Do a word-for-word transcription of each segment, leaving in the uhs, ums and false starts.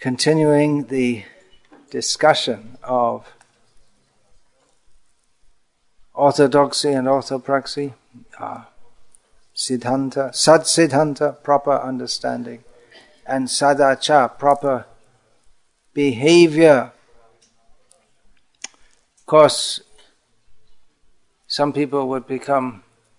continuing the discussion of orthodoxy and orthopraxy, uh, siddhanta, sad-siddhanta, proper understanding, and sadacha, proper behavior. Of course, some people would become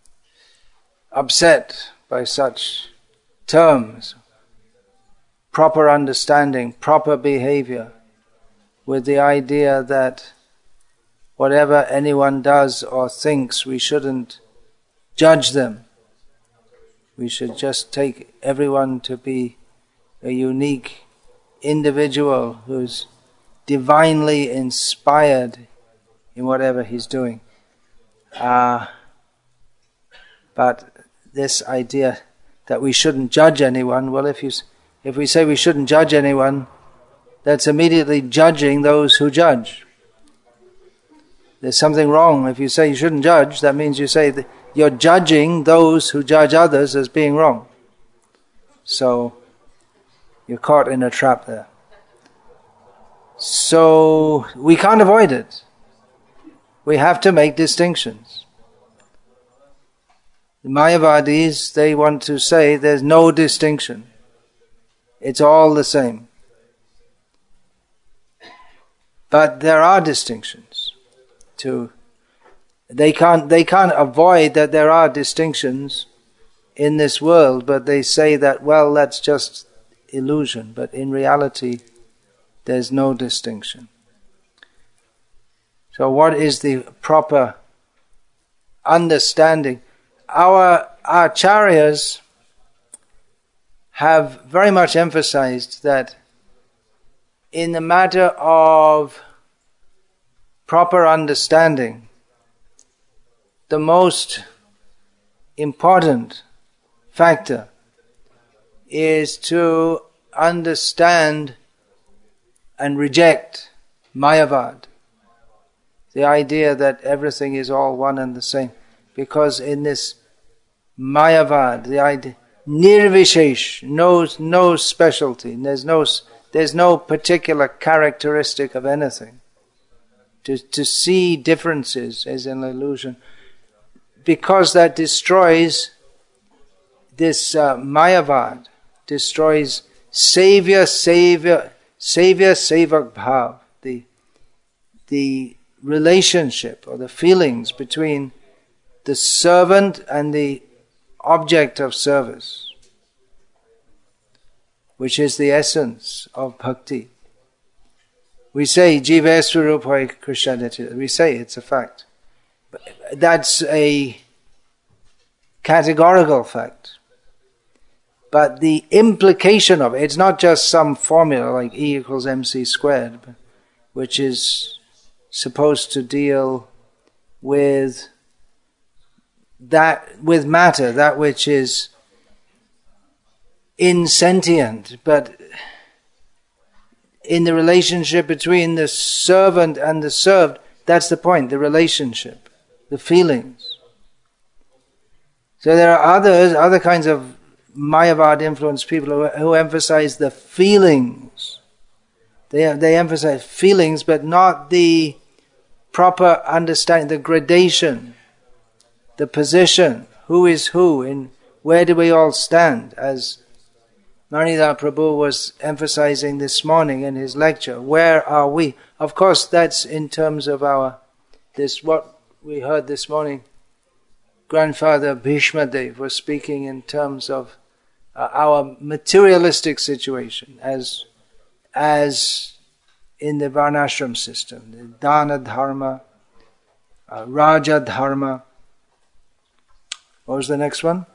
upset by such terms. Proper understanding, proper behavior, with the idea that whatever anyone does or thinks, we shouldn't judge them. We should just take everyone to be a unique individual who's divinely inspired in whatever he's doing. Uh, but this idea that we shouldn't judge anyone, well, if you if we say we shouldn't judge anyone, that's immediately judging those who judge. There's something wrong. If you say you shouldn't judge, that means you say that you're judging those who judge others as being wrong. So you're caught in a trap there. So we can't avoid it. We have to make distinctions. The Mayavadis, they want to say there's no distinction. It's all the same. But there are distinctions. To they can't they can't avoid that there are distinctions in this world, but they say that, well, that's just illusion. But in reality, there's no distinction. So what is the proper understanding? Our acharyas have very much emphasized that in the matter of proper understanding, the most important factor is to understand and reject Mayavad, the idea that everything is all one and the same. Because in this Mayavad, the idea Nirvishesh, no, no specialty, there's no, there's no particular characteristic of anything. To, to see differences is an illusion. Because that destroys this uh, Mayavad, destroys Savior, Savior, Savior, Sevak Bhav, the, the relationship or the feelings between the servant and the object of service, which is the essence of bhakti. We say, Jiveswarupai Krishnadeti. We say it's a fact. That's a categorical fact. But the implication of it, it's not just some formula like E equals mc squared, which is supposed to deal with that, with matter, that which is insentient, but in the relationship between the servant and the served, that's the point, the relationship, the feelings. So there are others, other kinds of Mayavad influenced people who, who emphasize the feelings. They, they emphasize feelings, but not the proper understanding, the gradation, the position, who is who, and where do we all stand, as Maridha Prabhu was emphasizing this morning in his lecture. Where are we? Of course, that's in terms of our, this, what we heard this morning. Grandfather Bhishma Dev was speaking in terms of uh, our materialistic situation as, as in the Varnashram system, the Dana Dharma, uh, Raja Dharma. What was the next one?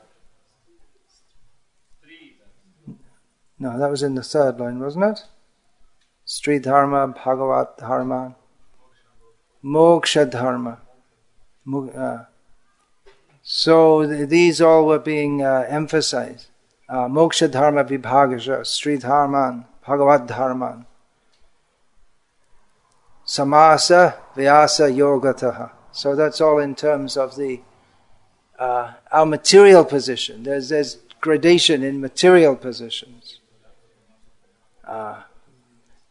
No, that was in the third line, wasn't it? Sri Dharma, Bhagavat Dharma, Moksha Dharma. Uh, so th- these all were being uh, emphasized. Uh, Moksha Dharma Vibhagasha, Sri Dharman, Bhagavat Dharman. Samasa, Vyasa, Yogataha. So that's all in terms of the uh, our material position. There's there's gradation in material positions. Uh,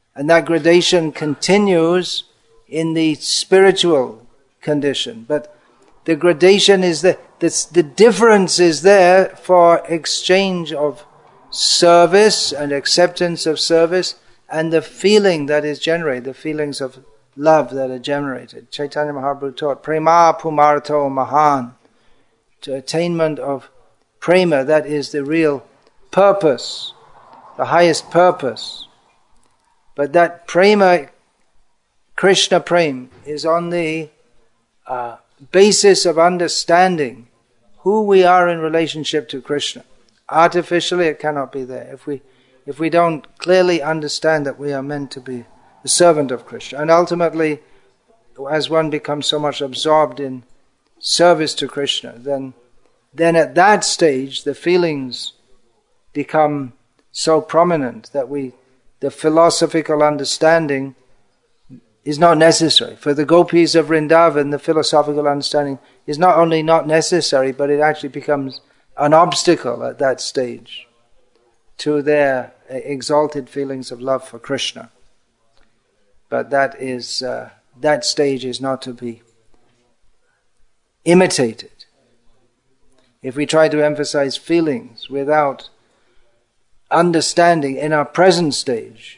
And that gradation continues in the spiritual condition. But the gradation is the, the, the difference is there for exchange of service and acceptance of service and the feeling that is generated, the feelings of love that are generated. Chaitanya Mahaprabhu taught, Prema Pumarto Mahan, to attainment of prema, that is the real purpose, the highest purpose. But that prema, Krishna prema, is on the uh, basis of understanding who we are in relationship to Krishna. Artificially, it cannot be there. If we, if we don't clearly understand that we are meant to be the servant of Krishna. And ultimately, as one becomes so much absorbed in service to Krishna, then, then at that stage, the feelings become so prominent that we, the philosophical understanding is not necessary. For the gopis of Vrindavan, the philosophical understanding is not only not necessary, but it actually becomes an obstacle at that stage to their exalted feelings of love for Krishna. But that is uh, that stage is not to be imitated. If we try to emphasize feelings without understanding in our present stage,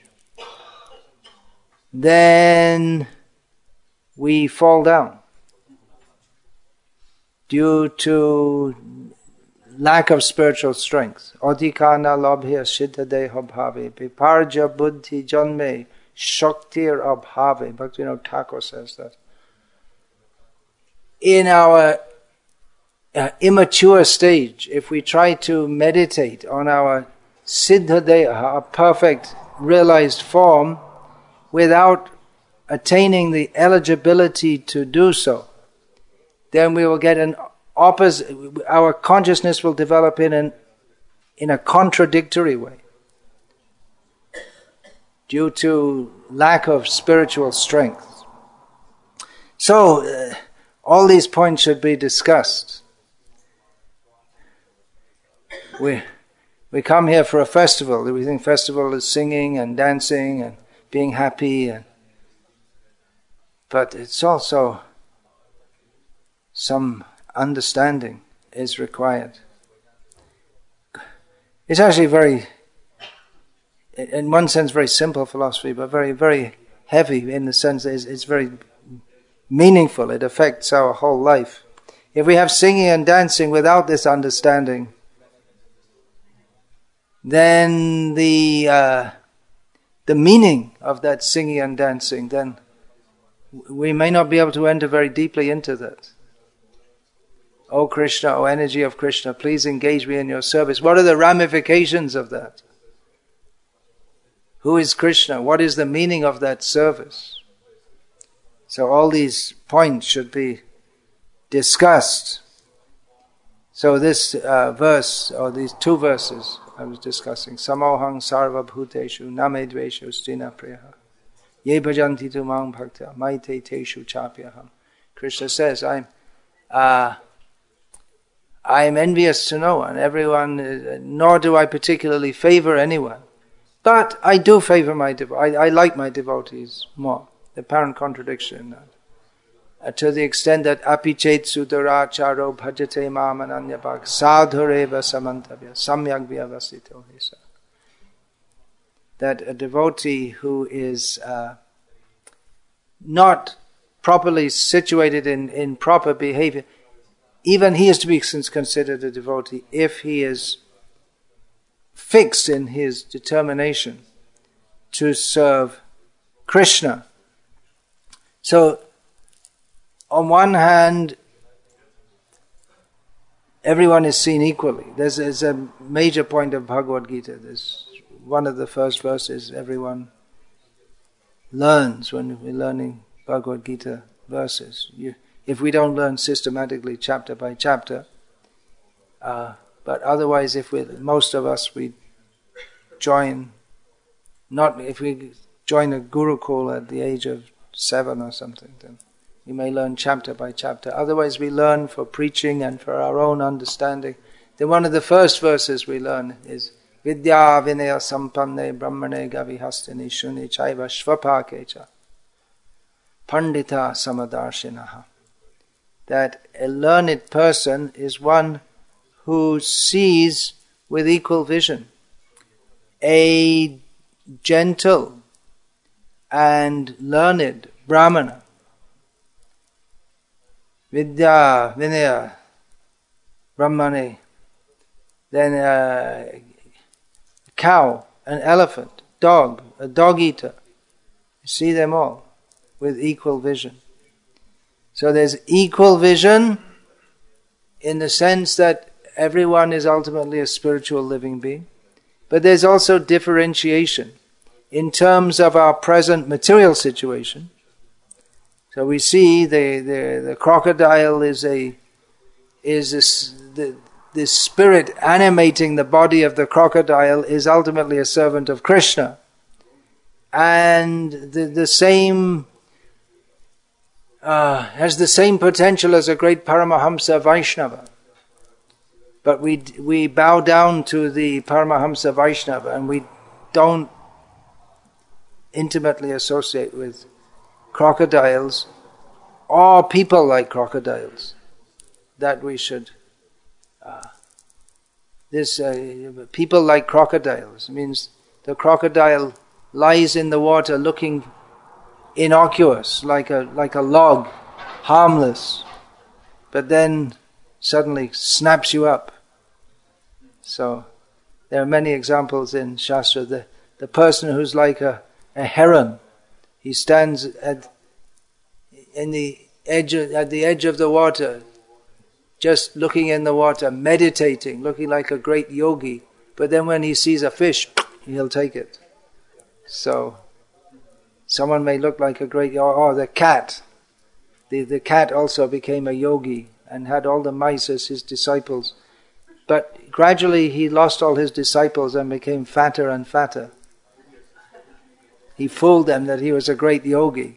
then we fall down due to lack of spiritual strength. Adhikana labhya siddha deha bhave viparja buddhi janme shaktir abhave. Bhaktivinoda Thakur says that. In our uh, immature stage, if we try to meditate on our siddha deha, our perfect realized form, without attaining the eligibility to do so, then we will get an opposite, our consciousness will develop in an in a contradictory way due to lack of spiritual strength. So, uh, all these points should be discussed. We we come here for a festival. We think festival is singing and dancing and being happy, and but it's also some understanding is required. It's actually very, in one sense, very simple philosophy, but very, very heavy in the sense that it's, it's very meaningful. It affects our whole life. If we have singing and dancing without this understanding, then the uh, the meaning of that singing and dancing, then we may not be able to enter very deeply into that. O Krishna, O energy of Krishna, please engage me in your service. What are the ramifications of that? Who is Krishna? What is the meaning of that service? So all these points should be discussed. So this uh, verse, or these two verses I was discussing, Samohang sarva bhuteshu name dveshu stina priyaha ye bhajanti tu mang bhakta maite teshu chapyaham. Krishna says, I'm uh, I am envious to no one, everyone, uh, nor do I particularly favor anyone. But I do favor my devotees. I, I like my devotees more. The apparent contradiction in that. Uh, to the extent that apichet sudaracharo bhajate mamananyabhag sadhureva samantavya samyak vyavasito hisa. That a devotee who is uh, not properly situated in, in proper behavior, even he is to be considered a devotee if he is fixed in his determination to serve Krishna. So, on one hand, everyone is seen equally. There's, there's a major point of Bhagavad Gita. There's one of the first verses everyone learns when we're learning Bhagavad Gita verses. You, if we don't learn systematically chapter by chapter, uh, but otherwise, if we, most of us, we join, not if we join a Gurukul at the age of seven or something, then we may learn chapter by chapter. Otherwise, we learn for preaching and for our own understanding. Then one of the first verses we learn is Vidya vinaya sampanne brahmane gavihastini shuni chaiva shvapakecha pandita samadarshinaha. That a learned person is one who sees with equal vision. A gentle and learned brahmana, Vidya vinaya brahmane, then a cow, an elephant, dog, a dog eater. You see them all with equal vision. So there's equal vision in the sense that everyone is ultimately a spiritual living being. But there's also differentiation in terms of our present material situation. So we see the, the, the crocodile is a is this, the the spirit animating the body of the crocodile is ultimately a servant of Krishna. And the, the same uh, has the same potential as a great Paramahamsa Vaishnava. But we we bow down to the Paramahamsa Vaishnava and we don't intimately associate with crocodiles or people like crocodiles. That we should Uh, this uh, people like crocodiles means the crocodile lies in the water looking innocuous, like a like a log, harmless, but then suddenly snaps you up. So there are many examples in Shastra. The the person who's like a, a heron, he stands at in the edge of, at the edge of the water, just looking in the water, meditating, looking like a great yogi. But then when he sees a fish, he'll take it. So, someone may look like a great, or, or the cat. The, the cat also became a yogi and had all the mice as his disciples. But gradually he lost all his disciples and became fatter and fatter. He fooled them that he was a great yogi.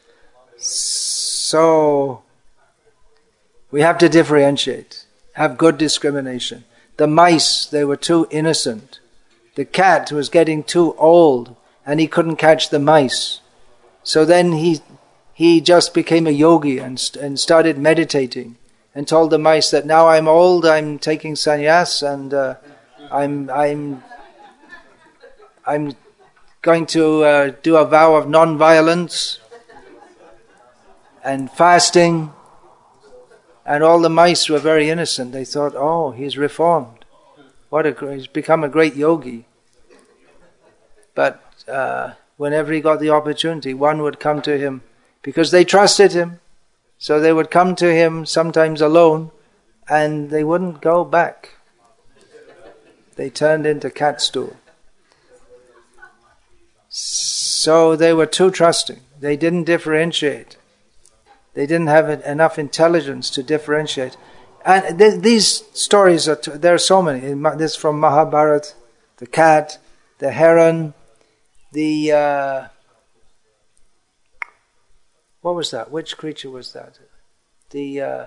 So, we have to differentiate, have good discrimination. The mice, they were too innocent. The cat was getting too old and he couldn't catch the mice. So then he he just became a yogi and, and started meditating and told the mice that now I'm old, I'm taking sannyas and uh, I'm I'm I'm going to uh, do a vow of non-violence and fasting. And all the mice were very innocent. They thought, oh, he's reformed. What a he's become a great yogi. But uh, whenever he got the opportunity, one would come to him because they trusted him. So they would come to him sometimes alone, and they wouldn't go back. They turned into cat stool. So they were too trusting. They didn't differentiate. They didn't have enough intelligence to differentiate. And th- these stories, are t- there are so many. This is from Mahabharata, the cat, the heron, the... Uh, what was that? Which creature was that? The... Uh,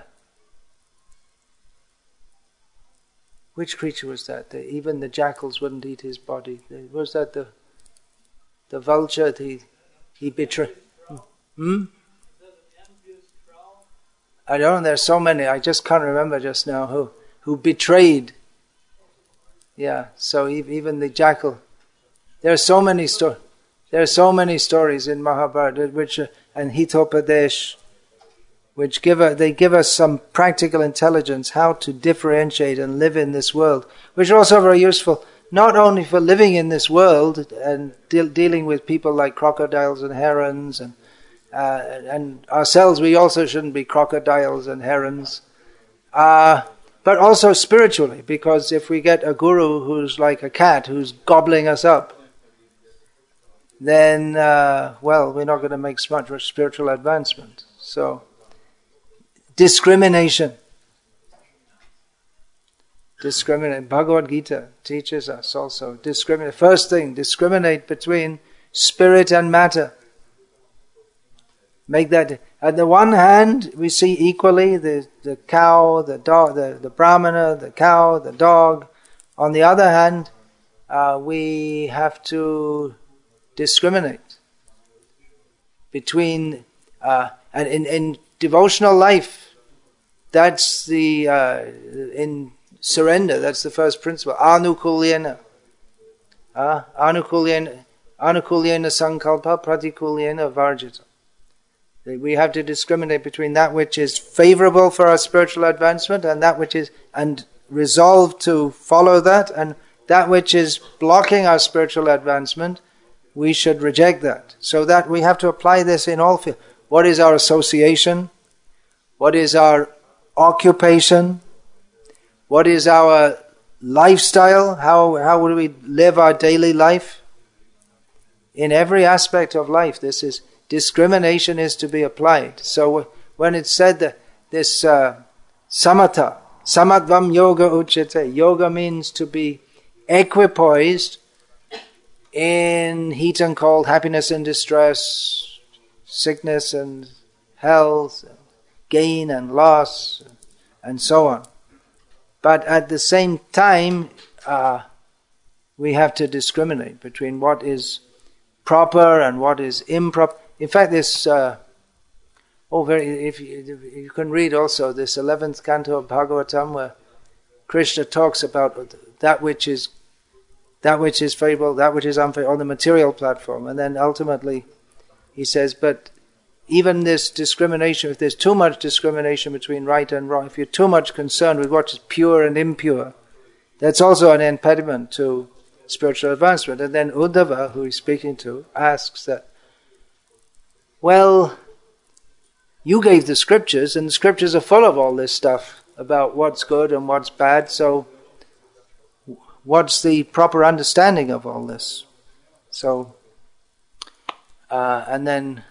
which creature was that? The, even the jackals wouldn't eat his body. The, was that the the vulture? The, he betrayed... Hmm? I don't know, there's so many, I just can't remember just now who who betrayed. Yeah, so even the jackal. There are so many stories. There are so many stories in Mahabharata, which uh, and Hitopadesh, which give a, they give us some practical intelligence how to differentiate and live in this world, which are also very useful, not only for living in this world and de- dealing with people like crocodiles and herons and Uh, and ourselves, we also shouldn't be crocodiles and herons, uh, but also spiritually, because if we get a guru who's like a cat, who's gobbling us up, then, uh, well, we're not going to make much of spiritual advancement. So, discrimination. Discriminate. Bhagavad Gita teaches us also, discriminate. First thing, discriminate between spirit and matter. Make that, at the one hand, we see equally the, the cow, the dog, the, the brahmana, the cow, the dog. On the other hand, uh, we have to discriminate between, uh, and in, in devotional life, that's the, uh, in surrender, that's the first principle. Anukulyena. Uh, anukulyena, anukulyena sankalpa pratikulyena varjita. We have to discriminate between that which is favorable for our spiritual advancement and that which is, and resolve to follow that, and that which is blocking our spiritual advancement, we should reject that. So that we have to apply this in all fields. What is our association? What is our occupation? What is our lifestyle? How, how would we live our daily life? In every aspect of life, this is discrimination is to be applied. So when it's said that this uh, samatha, samatvam yoga uchyate, yoga means to be equipoised in heat and cold, happiness and distress, sickness and health, gain and loss, and so on. But at the same time, uh, we have to discriminate between what is proper and what is improper. In fact, this, uh, oh, very, if you, if you can read also this eleventh canto of Bhagavatam, where Krishna talks about that which is that which is favorable, that which is unfavorable on the material platform, and then ultimately he says, but even this discrimination, if there's too much discrimination between right and wrong, if you're too much concerned with what is pure and impure, that's also an impediment to spiritual advancement. And then Uddhava, who he's speaking to, asks that, well, you gave the scriptures, and the scriptures are full of all this stuff about what's good and what's bad, so what's the proper understanding of all this? So, uh, and then,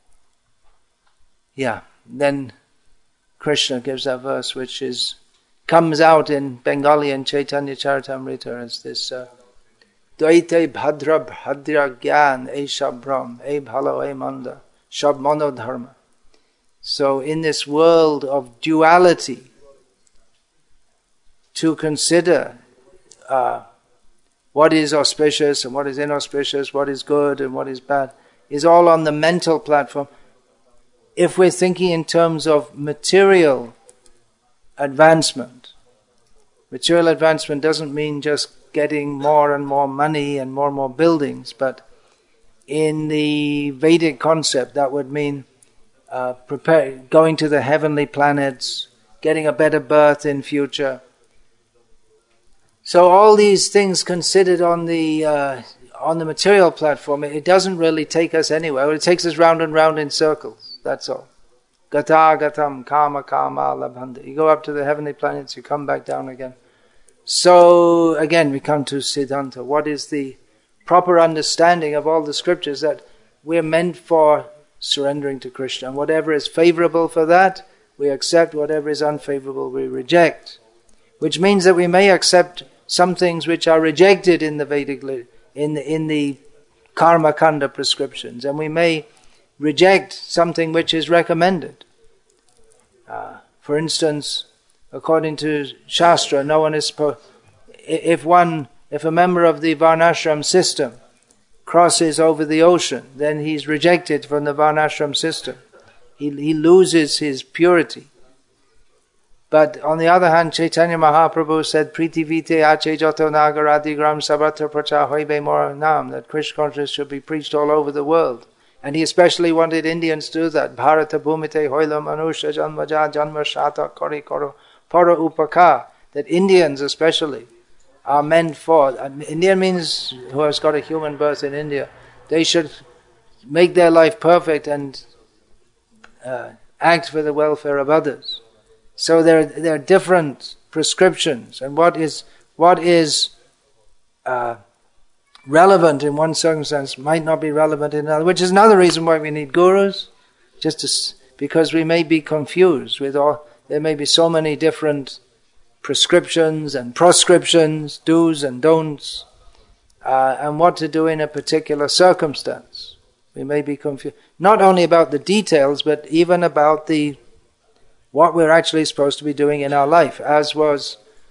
yeah, then Krishna gives that verse which is comes out in Bengali in Chaitanya Charitamrita as this uh, Dvaite bhadra bhadra gyan e shabram e bhalo e manda shab monodharma. So in this world of duality, to consider uh, what is auspicious and what is inauspicious, what is good and what is bad, is all on the mental platform. If we're thinking in terms of material advancement, material advancement doesn't mean just getting more and more money and more and more buildings, but in the Vedic concept that would mean uh, prepare, going to the heavenly planets, getting a better birth in future. So all these things considered on the uh, on the material platform, it doesn't really take us anywhere. It takes us round and round in circles. That's all. Gata gatam kama kama labhanda. You go up to the heavenly planets, you come back down again. So again, we come to Siddhanta. What is the proper understanding of all the scriptures? That we're meant for surrendering to Krishna. And whatever is favorable for that, we accept. Whatever is unfavorable, we reject. Which means that we may accept some things which are rejected in the Vedic, in the, in the Karma Kanda prescriptions, and we may reject something which is recommended. Uh, for instance, according to Shastra, no one is supposed. If one, if a member of the Varnashram system crosses over the ocean, then he's rejected from the Varnashram system. He he loses his purity. But on the other hand, Chaitanya Mahaprabhu said, Priti vite ache joto nagaradigram sabatra pracha hoibe mora nam, that Krishna consciousness should be preached all over the world. And he especially wanted Indians to do that. Bharata bhumite hoila manusha janmaja janma shata kori koro para upaka. That Indians especially are meant for, Indian means who has got a human birth in India, they should make their life perfect and uh, act for the welfare of others. So there, there are different prescriptions, and what is what is uh, relevant in one circumstance might not be relevant in another. Which is another reason why we need gurus, just to, because we may be confused with all. There may be so many different prescriptions and proscriptions, do's and don'ts, uh, and what to do in a particular circumstance. We may be confused not only about the details, but even about the what we're actually supposed to be doing in our life, as was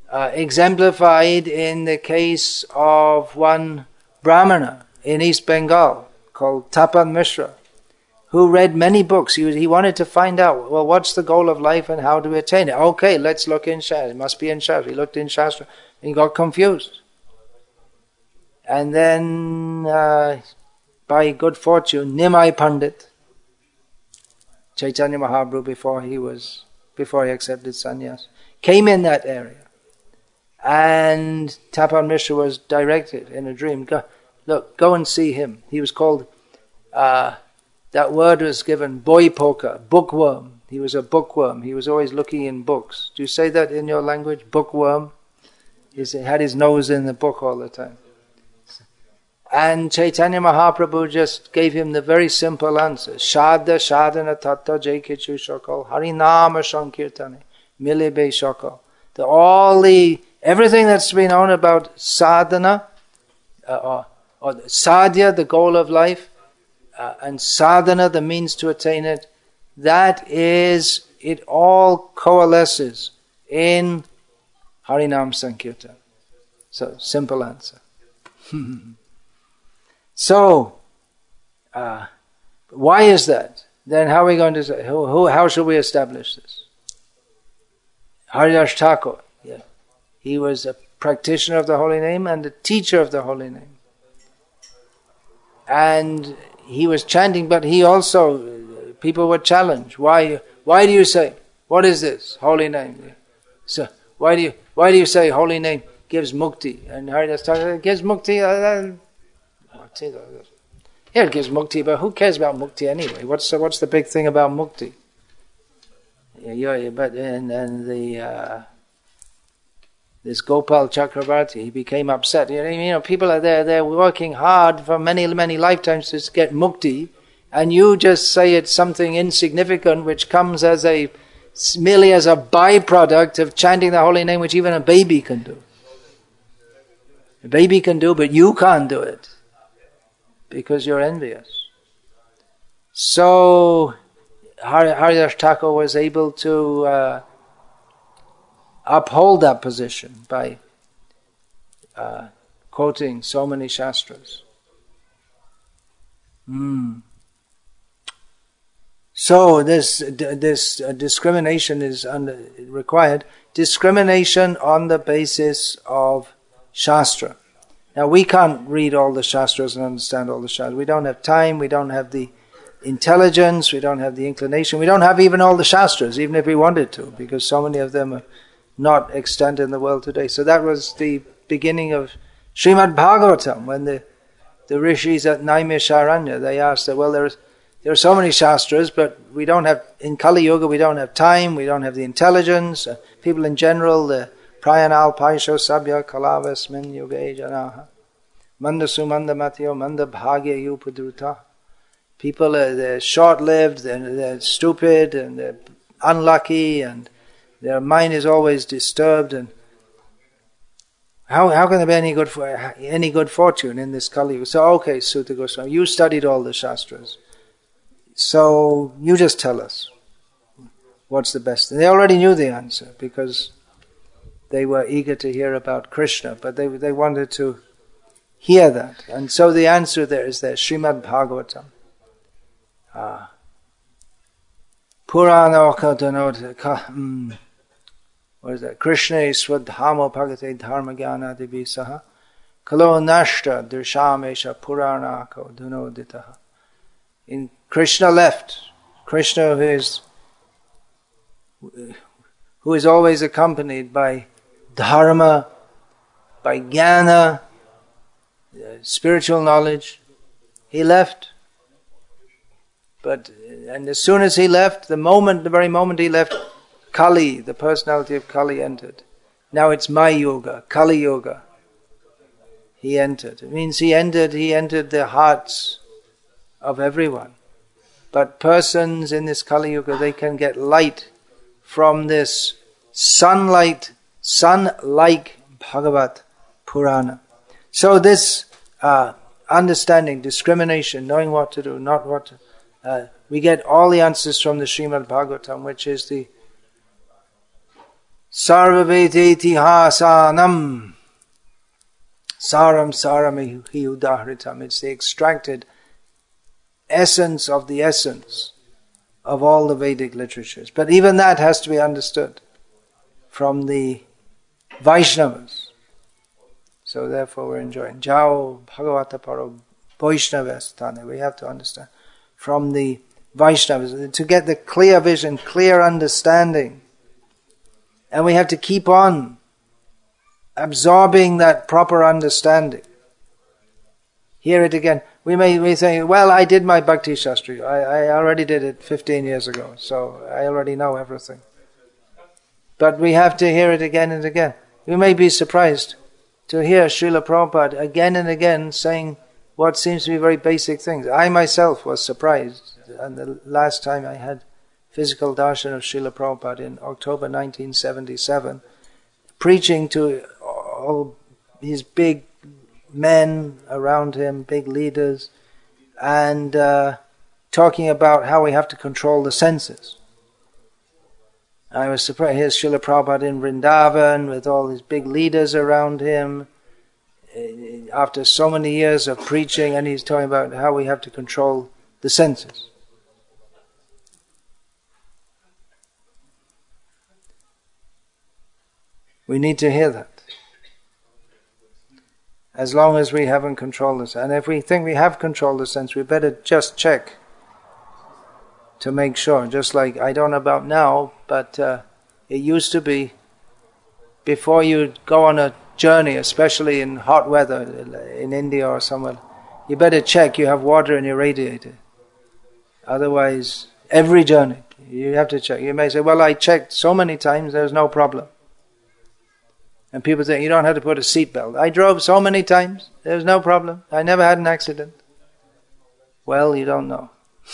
uh, exemplified in the case of one Brahmana in East Bengal called Tapan Mishra, who read many books. He, was, he wanted to find out, well, what's the goal of life and how do we attain it? Okay, let's look in Shastra. It must be in Shastra. He looked in Shastra and he got confused. And then, uh, by good fortune, Nimai Pandit, Chaitanya Mahaprabhu, before he was, before he accepted sannyas, came in that area. And Tapan Mishra was directed in a dream, go, look, go and see him. He was called, uh, that word was given, boipoka, bookworm. He was a bookworm. He was always looking in books. Do you say that in your language, bookworm? He had his nose in the book all the time. And Chaitanya Mahaprabhu just gave him the very simple answer. Shadha Shadana Tatta Jaikichu Shakal Harinama Sankirtane Milibe Shakal. The all the everything that's been known about sadhana, uh, or, or sadhya, the goal of life, uh, and sadhana, the means to attain it, that is, it all coalesces in Harinam Sankirtan. So, simple answer. So, uh, why is that? Then how are we going to say, who, who, how should we establish this? Haridas Thakur, yeah. He was a practitioner of the holy name and a teacher of the holy name. And he was chanting, but he also, people were challenged. Why, why do you say, what is this, holy name? So, why do you, why do you say holy name gives mukti? And Haridas Thakur gives mukti, uh, yeah, it gives mukti, but who cares about mukti anyway? What's the, what's the big thing about mukti? Yeah, yeah, but and and the uh, this Gopal Chakravarti, he became upset. You know, you know, people are there, they're working hard for many, many lifetimes to get mukti, and you just say it's something insignificant which comes as a merely as a byproduct of chanting the holy name, which even a baby can do. A baby can do, but you can't do it. Because you're envious. So Haridas Thakur was able to uh, uphold that position by uh, quoting so many shastras. Mm. So this this uh, discrimination is under, required. Discrimination on the basis of shastra. Now, we can't read all the shastras and understand all the shastras. We don't have time, we don't have the intelligence, we don't have the inclination, we don't have even all the shastras, even if we wanted to, because so many of them are not extant in the world today. So that was the beginning of Srimad Bhagavatam, when the, the rishis at Naimisharanya, they asked that, well, there's, there are so many shastras, but we don't have, in Kali Yuga, we don't have time, we don't have the intelligence, uh, people in general, the Prayanal Paisho Sabya Kalavas Min Yuge Janaha Manda Sumanda Matyo Manda Bhagya Yupudruta. People are they're short-lived, they're, they're stupid, and they're unlucky, and their mind is always disturbed. And how how can there be any good any good fortune in this Kali Yuga? So okay, Suta Goswami, you studied all the shastras, so you just tell us what's the best. And they already knew the answer because they were eager to hear about Krishna, but they they wanted to hear that. And so the answer there is there, Srimad Bhagavatam. Ah. Purana Okadanot, what is that? Krishna Swadhamo Bhagate Dharma Jnana Divisaha Kalo Nashta Dirshamesha Purana Kodunoditaha. In Krishna left, Krishna who is who is always accompanied by dharma, by jnana, spiritual knowledge, he left. But and as soon as he left, the moment, the very moment he left, Kali, the personality of Kali, entered. Now it's my yoga, Kali Yoga. He entered. It means he entered. He entered the hearts of everyone. But persons in this Kali Yuga, they can get light from this sunlight. Sun-like Bhagavat Purana. So this uh, understanding, discrimination, knowing what to do, not what to, uh, we get all the answers from the Srimad Bhagavatam, which is the Sarvavete itihasanam. Saram saram hi udahritam. It's the extracted essence of the essence of all the Vedic literatures. But even that has to be understood from the Vaishnavas. So therefore we're enjoying. Jao Bhagavata Paro Vaishnavastane. We have to understand from the Vaishnavas to get the clear vision, clear understanding. And we have to keep on absorbing that proper understanding. Hear it again. We may, may say, well, I did my Bhakti Shastri. I, I already did it fifteen years ago, so I already know everything. But we have to hear it again and again. You may be surprised to hear Srila Prabhupada again and again saying what seems to be very basic things. I myself was surprised, and the last time I had physical darshan of Srila Prabhupada in October nineteen seventy-seven, preaching to all his big men around him, big leaders, and uh, talking about how we have to control the senses. I was surprised. Here's Srila Prabhupada in Vrindavan with all his big leaders around him after so many years of preaching, and he's talking about how we have to control the senses. We need to hear that. As long as we haven't controlled the sense. And if we think we have controlled the sense, we better just check to make sure. Just like, I don't know about now, but uh, it used to be, before you go on a journey, especially in hot weather, in India or somewhere, you better check you have water in your radiator. Otherwise, every journey, you have to check. You may say, well, I checked so many times, there's no problem. And people think, you don't have to put a seatbelt. I drove so many times, there's no problem. I never had an accident. Well, you don't know.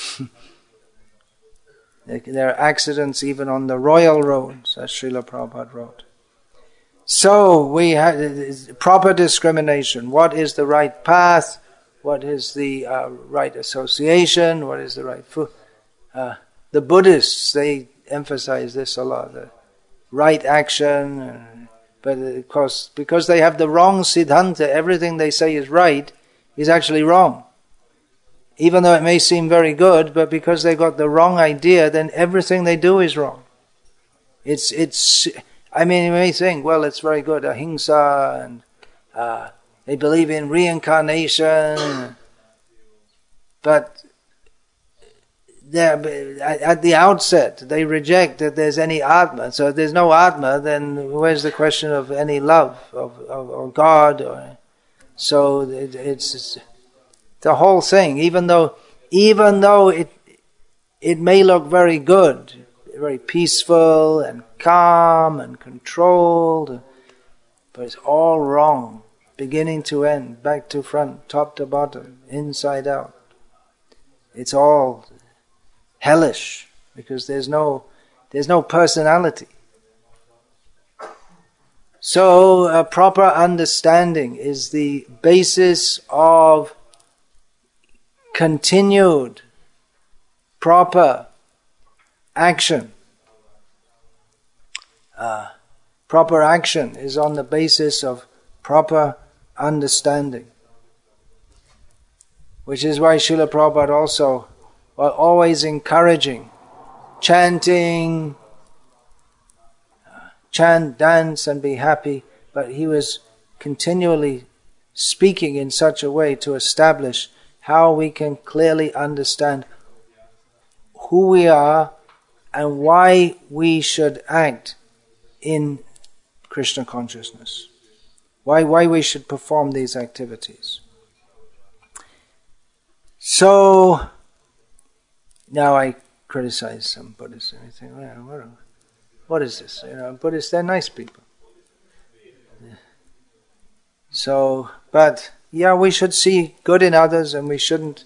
There are accidents even on the royal roads, as Srila Prabhupada wrote. So, we have proper discrimination. What is the right path? What is the uh, right association? What is the right food? Uh, the Buddhists, they emphasize this a lot. The right action. Uh, but of course, because they have the wrong siddhanta, everything they say is right is actually wrong. Even though it may seem very good, but because they got the wrong idea, then everything they do is wrong. It's, it's, I mean, you may think, well, it's very good, ahimsa, and uh, they believe in reincarnation, but at the outset, they reject that there's any Atma. So if there's no Atma, then where's the question of any love of, of or God? Or, so it, it's the whole thing. Even though, even though it it may look very good, very peaceful and calm and controlled, but it's all wrong, beginning to end, back to front, top to bottom, inside out. It's all hellish, because there's no there's no personality. So a proper understanding is the basis of continued proper action. Uh, proper action is on the basis of proper understanding. Which is why Srila Prabhupada also was always encouraging chanting, uh, chant, dance and be happy, but he was continually speaking in such a way to establish how we can clearly understand who we are and why we should act in Krishna consciousness. Why, why we should perform these activities. So, now I criticize some Buddhists and I think, well, what, what is this? You know, Buddhists, they're nice people. So, but, yeah, we should see good in others and we shouldn't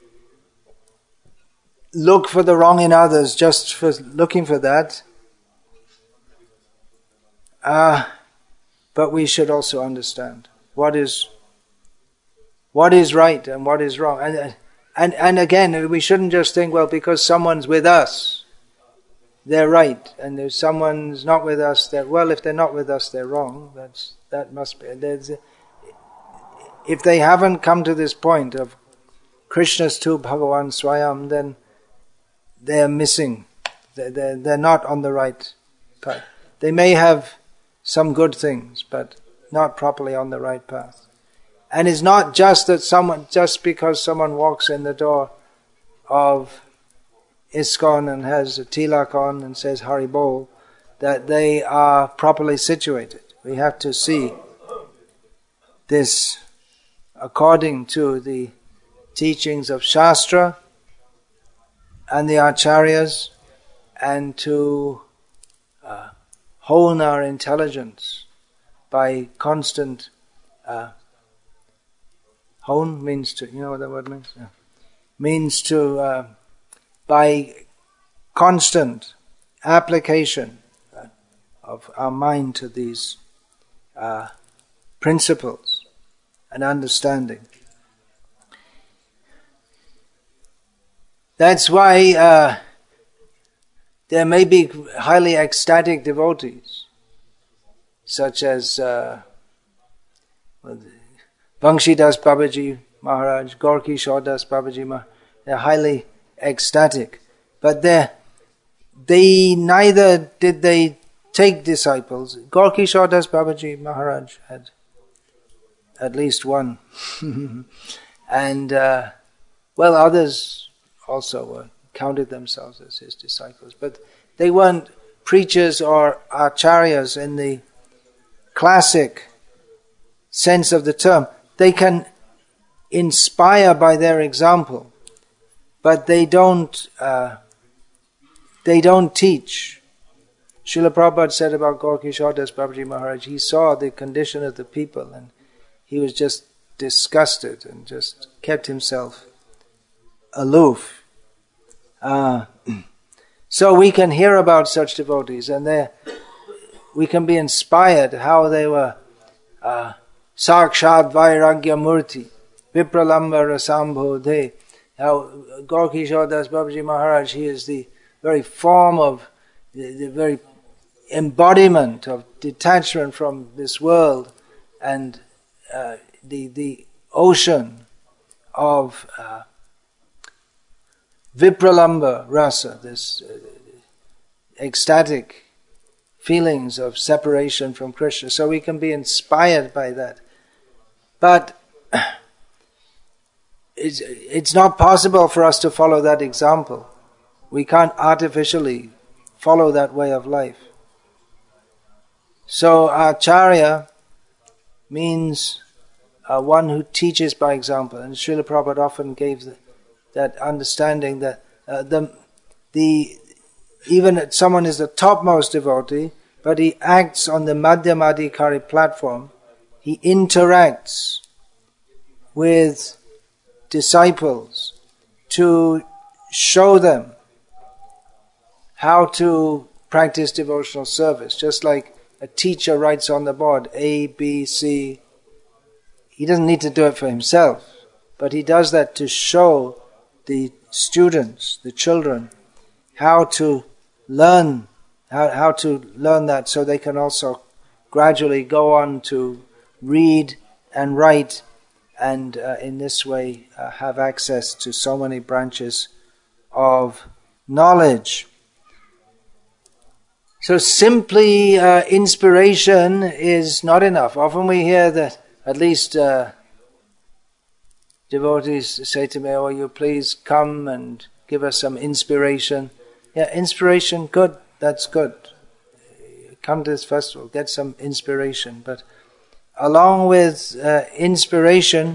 look for the wrong in others just for looking for that. Uh, but we should also understand what is what is right and what is wrong. And, and, and again, we shouldn't just think, well, because someone's with us, they're right, and if someone's not with us, that well, if they're not with us, they're wrong. That's that must be. There's a, if they haven't come to this point of Krishnastu Bhagavan Swayam, then they're missing. They're, they're, they're not on the right path. They may have some good things, but not properly on the right path. And it's not just that someone, just because someone walks in the door of ISKCON and has a tilak on and says Hari Bol, that they are properly situated. We have to see this according to the teachings of Shastra and the Acharyas, and to uh, hone our intelligence by constant uh, hone means to, you know what that word means? Yeah. Means to, uh, by constant application uh, of our mind to these uh, principles and understanding. That's why uh, there may be highly ecstatic devotees, such as uh, Banshidas Babaji Maharaj, Gorki Shodas Babaji Maharaj. They're highly ecstatic, but they they neither did they take disciples. Gorki Shodas Babaji Maharaj had at least one, and uh, well, others also were, counted themselves as his disciples, but they weren't preachers or acharyas in the classic sense of the term. They can inspire by their example, but they don't uh, they don't teach. Srila Prabhupada said about Gorki Shodas Babaji Maharaj, he saw the condition of the people and he was just disgusted and just kept himself aloof. Uh, so we can hear about such devotees, and they we can be inspired how they were uh, Sakshad Vairagya Murti, Vipralamba Rasambodhe. How Gorki Shodas Babaji Maharaj, he is the very form of, the, the very embodiment of detachment from this world, and uh, the the ocean of uh, Vipralamba Rasa, this uh, ecstatic feelings of separation from Krishna. So we can be inspired by that. But it's, it's not possible for us to follow that example. We can't artificially follow that way of life. So Acharya means uh, one who teaches by example. And Srila Prabhupada often gave the, that understanding that uh, the the even if someone is the topmost devotee, but he acts on the Madhyamadikari platform, he interacts with disciples to show them how to practice devotional service. Just like a teacher writes on the board A, B, C, he doesn't need to do it for himself, but he does that to show the students, the children, how to learn, how, how to learn that, so they can also gradually go on to read and write, and uh, in this way uh, have access to so many branches of knowledge. So simply uh, inspiration is not enough. Often we hear that, at least uh, devotees say to me, "Oh, will you please come and give us some inspiration?" Yeah, inspiration, good, that's good. Come to this festival, get some inspiration. But along with uh, inspiration,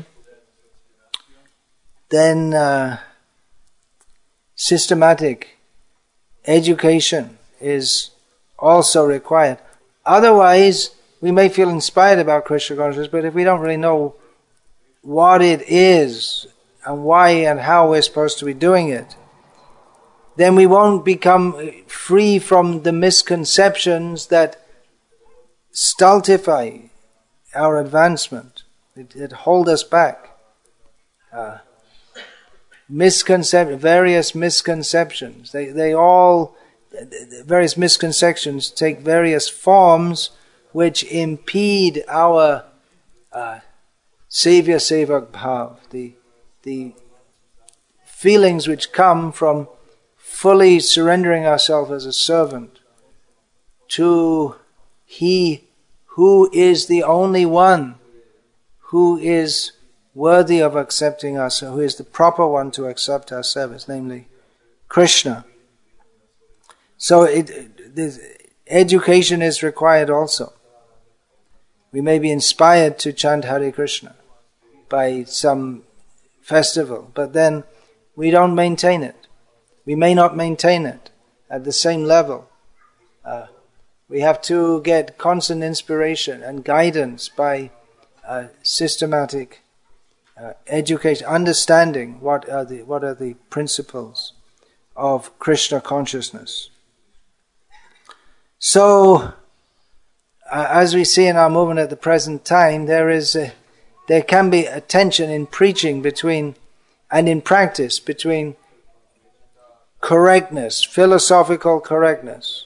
then uh, systematic education is also required. Otherwise, we may feel inspired about Krishna consciousness, but if we don't really know what it is and why and how we're supposed to be doing it, then we won't become free from the misconceptions that stultify our advancement, that, that hold us back. Uh, misconception, various misconceptions, they they all various misconceptions take various forms which impede our uh, Sevya Sevak Bhav, the, the feelings which come from fully surrendering ourselves as a servant to He who is the only one who is worthy of accepting us, who is the proper one to accept our service, namely Krishna. So it, it, education is required also. We may be inspired to chant Hare Krishna by some festival, but then we don't maintain it. We may not maintain it at the same level. Uh, we have to get constant inspiration and guidance by uh, systematic uh, education, understanding what are the what are the principles of Krishna consciousness. So, uh, as we see in our movement at the present time, there is a, there can be a tension in preaching between and in practice between correctness, philosophical correctness,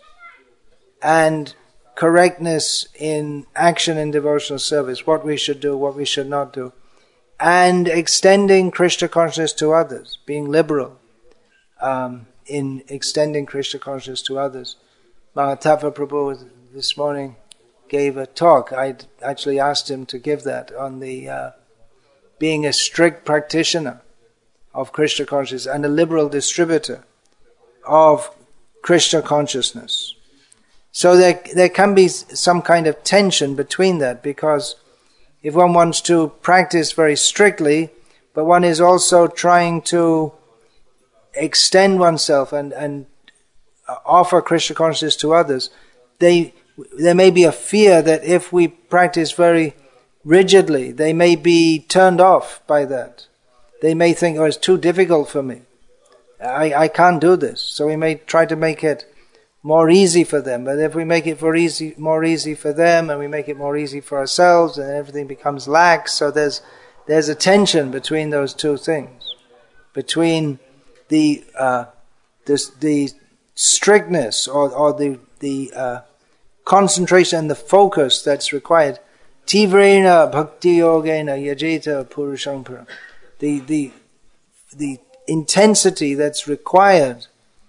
and correctness in action in devotional service, what we should do, what we should not do, and extending Krishna consciousness to others, being liberal um, in extending Krishna consciousness to others. Mahatma Prabhu this morning gave a talk. I actually asked him to give that on the uh, being a strict practitioner of Krishna consciousness and a liberal distributor of Krishna consciousness. So there, there can be some kind of tension between that, because if one wants to practice very strictly, but one is also trying to extend oneself and, and offer Krishna consciousness to others, they, there may be a fear that if we practice very rigidly, they may be turned off by that. They may think, oh, it's too difficult for me. I, I can't do this. So we may try to make it more easy for them. But if we make it for easy, more easy for them, and we make it more easy for ourselves, then everything becomes lax. So there's there's a tension between those two things, between the uh, this, the strictness or or the the uh, concentration and the focus that's required. Tivrena bhakti yogena yajeta purusham param. The the the intensity that's required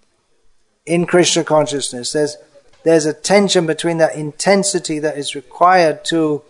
in Krishna consciousness. There's there's a tension between that intensity that is required to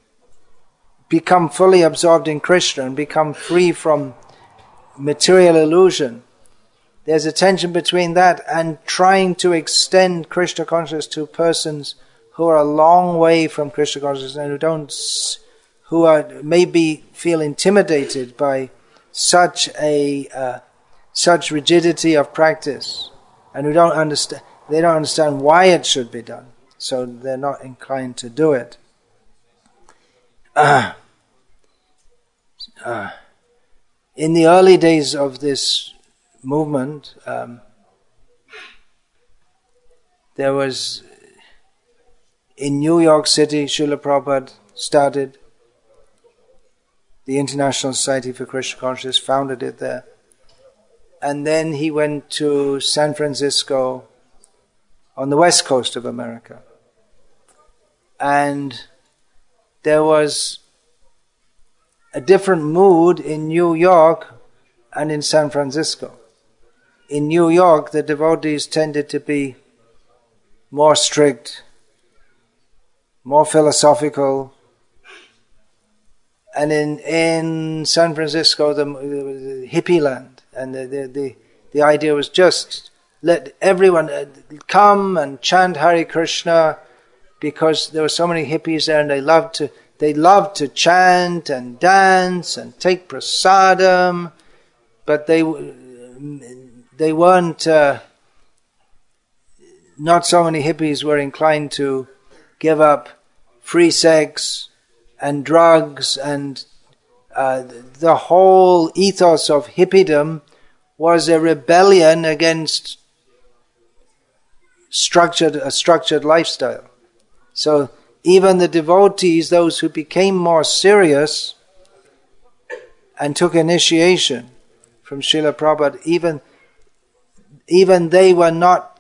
become fully absorbed in Krishna and become free from material illusion. There's a tension between that and trying to extend Krishna consciousness to persons who are a long way from Krishna consciousness and who don't, who are maybe feel intimidated by such a uh, such rigidity of practice, and who don't understand. They don't understand why it should be done, so they're not inclined to do it. Uh, uh, in the early days of this movement, um, there was in New York City, Srila Prabhupada started the International Society for Krishna Consciousness, founded it there. And then he went to San Francisco on the west coast of America. And there was a different mood in New York and in San Francisco. In New York, the devotees tended to be more strict, more philosophical. And in, in San Francisco, the, the hippie land. And the, the, the, the idea was just let everyone come and chant Hare Krishna, because there were so many hippies there and they loved to they loved to chant and dance and take prasadam, but they they weren't uh, not so many hippies were inclined to give up free sex and drugs, and uh, the whole ethos of hippiedom was a rebellion against structured a structured lifestyle. So even the devotees, those who became more serious and took initiation from Srila Prabhupada, even even they were not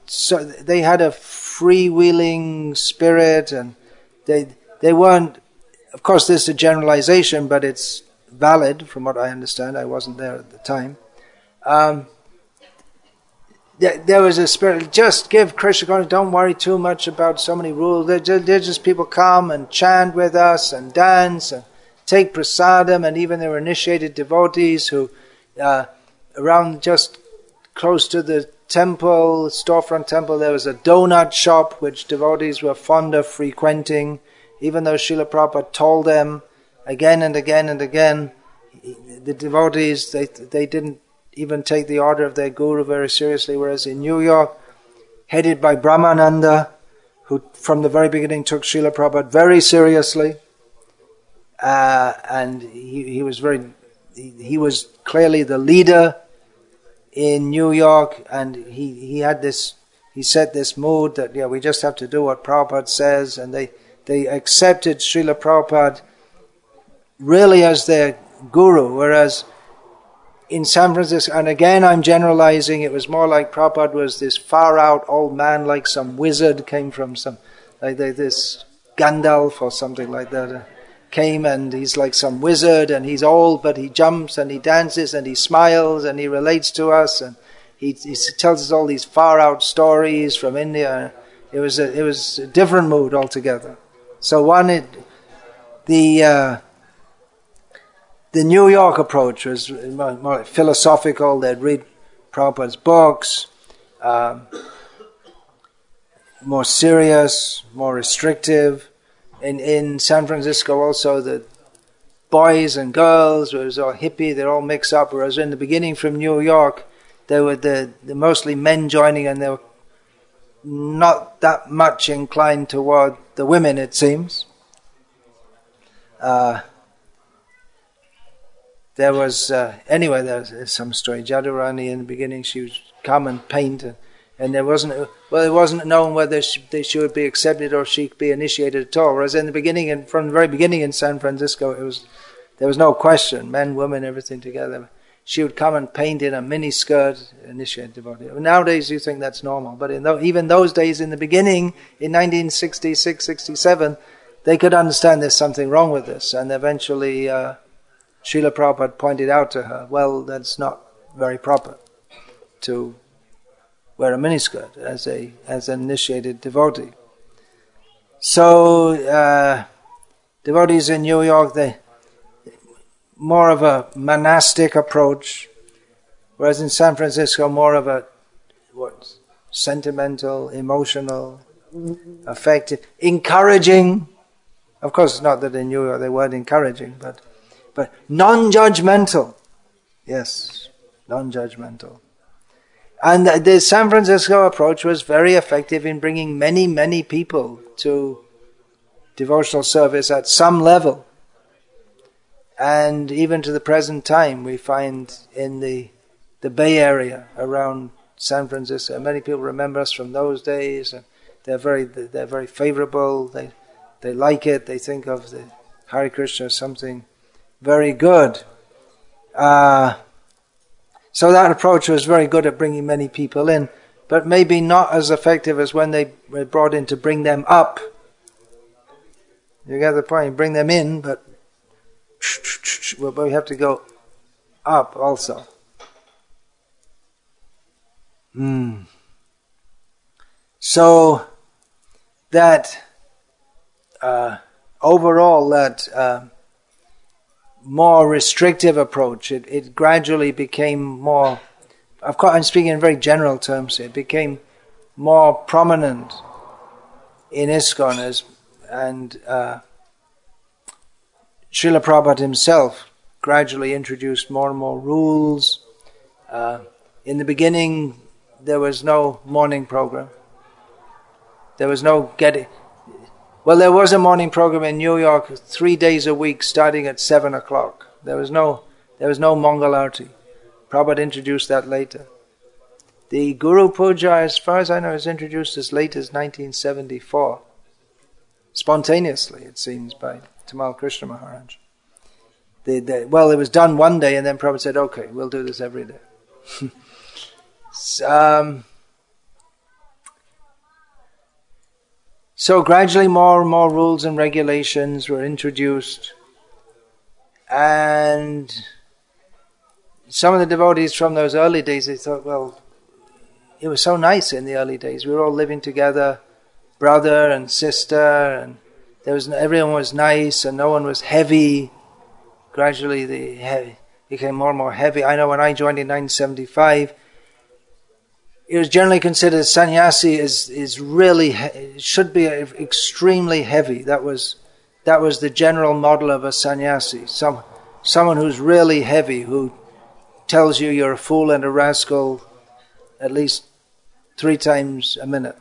so they had a freewheeling spirit, and they they weren't. Of course, this is a generalization, but it's valid from what I understand. I wasn't there at the time. Um, there, there was a spirit. Just give Krishna consciousness. Don't worry too much about so many rules. They're just, they're just people come and chant with us and dance and take prasadam, and even there were initiated devotees who, uh, around just close to the temple, storefront temple, there was a donut shop which devotees were fond of frequenting, even though Srila Prabhupada told them again and again and again, the devotees, they they didn't even take the order of their guru very seriously, whereas in New York, headed by Brahmananda, who from the very beginning took Srila Prabhupada very seriously, uh, and he, he was very, he, he was clearly the leader in New York, and he, he had this, he set this mood that, yeah, we just have to do what Prabhupada says, and they, they accepted Srila Prabhupada really as their guru, whereas in San Francisco, and again I'm generalizing, it was more like Prabhupada was this far out old man, like some wizard came from some, like this Gandalf or something like that, uh, came and he's like some wizard, and he's old but he jumps and he dances and he smiles and he relates to us, and he, he tells us all these far out stories from India. It was a, it was a different mood altogether. So one, it, the uh, the New York approach was more, more philosophical. They'd read Prabhupada's books, um, more serious, more restrictive. In in San Francisco also, the boys and girls, it was all hippie, they're all mixed up, whereas in the beginning from New York, they were the, the mostly men joining, and they were not that much inclined toward the women, it seems. Uh, there was, uh, anyway, there's some story, Jadurani in the beginning, she would come and paint, and, and there wasn't, well, it wasn't known whether she, they should be accepted or she could be initiated at all, whereas in the beginning, and from the very beginning in San Francisco, it was, there was no question, men, women, everything together. She would come and paint in a mini skirt, initiate devotee. Nowadays you think that's normal, but in th- even those days in the beginning, in nineteen sixty-six, sixty-seven, they could understand there's something wrong with this, and eventually uh, Srila Prabhupada pointed out to her, well, that's not very proper to wear a miniskirt as a as an initiated devotee. So uh, devotees in New York, they more of a monastic approach, whereas in San Francisco more of a what sentimental, emotional, affective, encouraging. Of course, it's not that in New York they weren't encouraging, but but non-judgmental. Yes, non-judgmental. And the San Francisco approach was very effective in bringing many, many people to devotional service at some level. And even to the present time, we find in the the Bay Area around San Francisco, many people remember us from those days, and they're very they're very favorable. They they like it. They think of the Hare Krishna as something very good. Uh, so that approach was very good at bringing many people in, but maybe not as effective as when they were brought in to bring them up. You get the point? Bring them in, but well, but we have to go up also. Mm. So that uh, overall, that uh, more restrictive approach, it, it gradually became more. Of course, I'm speaking in very general terms. It became more prominent in ISKCON as and. Uh, Srila Prabhupada himself gradually introduced more and more rules. Uh, in the beginning, there was no morning program. There was no getting... Well, there was a morning program in New York three days a week starting at seven o'clock. There was no there was no Mangal Arati. Prabhupada introduced that later. The Guru Puja, as far as I know, was introduced as late as nineteen seventy-four. Spontaneously, it seems, by Tamal Krishna Maharaj. The, the, well, it was done one day, and then Prabhupada said, okay, we'll do this every day. um, So gradually more and more rules and regulations were introduced, and some of the devotees from those early days, they thought, well, it was so nice in the early days. We were all living together, brother and sister, and there was everyone was nice and no one was heavy. Gradually the heavy became more and more heavy. I know when I joined in nineteen seventy-five, it was generally considered sannyasi is is really it should be extremely heavy. That was that was the general model of a sannyasi. Some someone who's really heavy, who tells you you're a fool and a rascal at least three times a minute,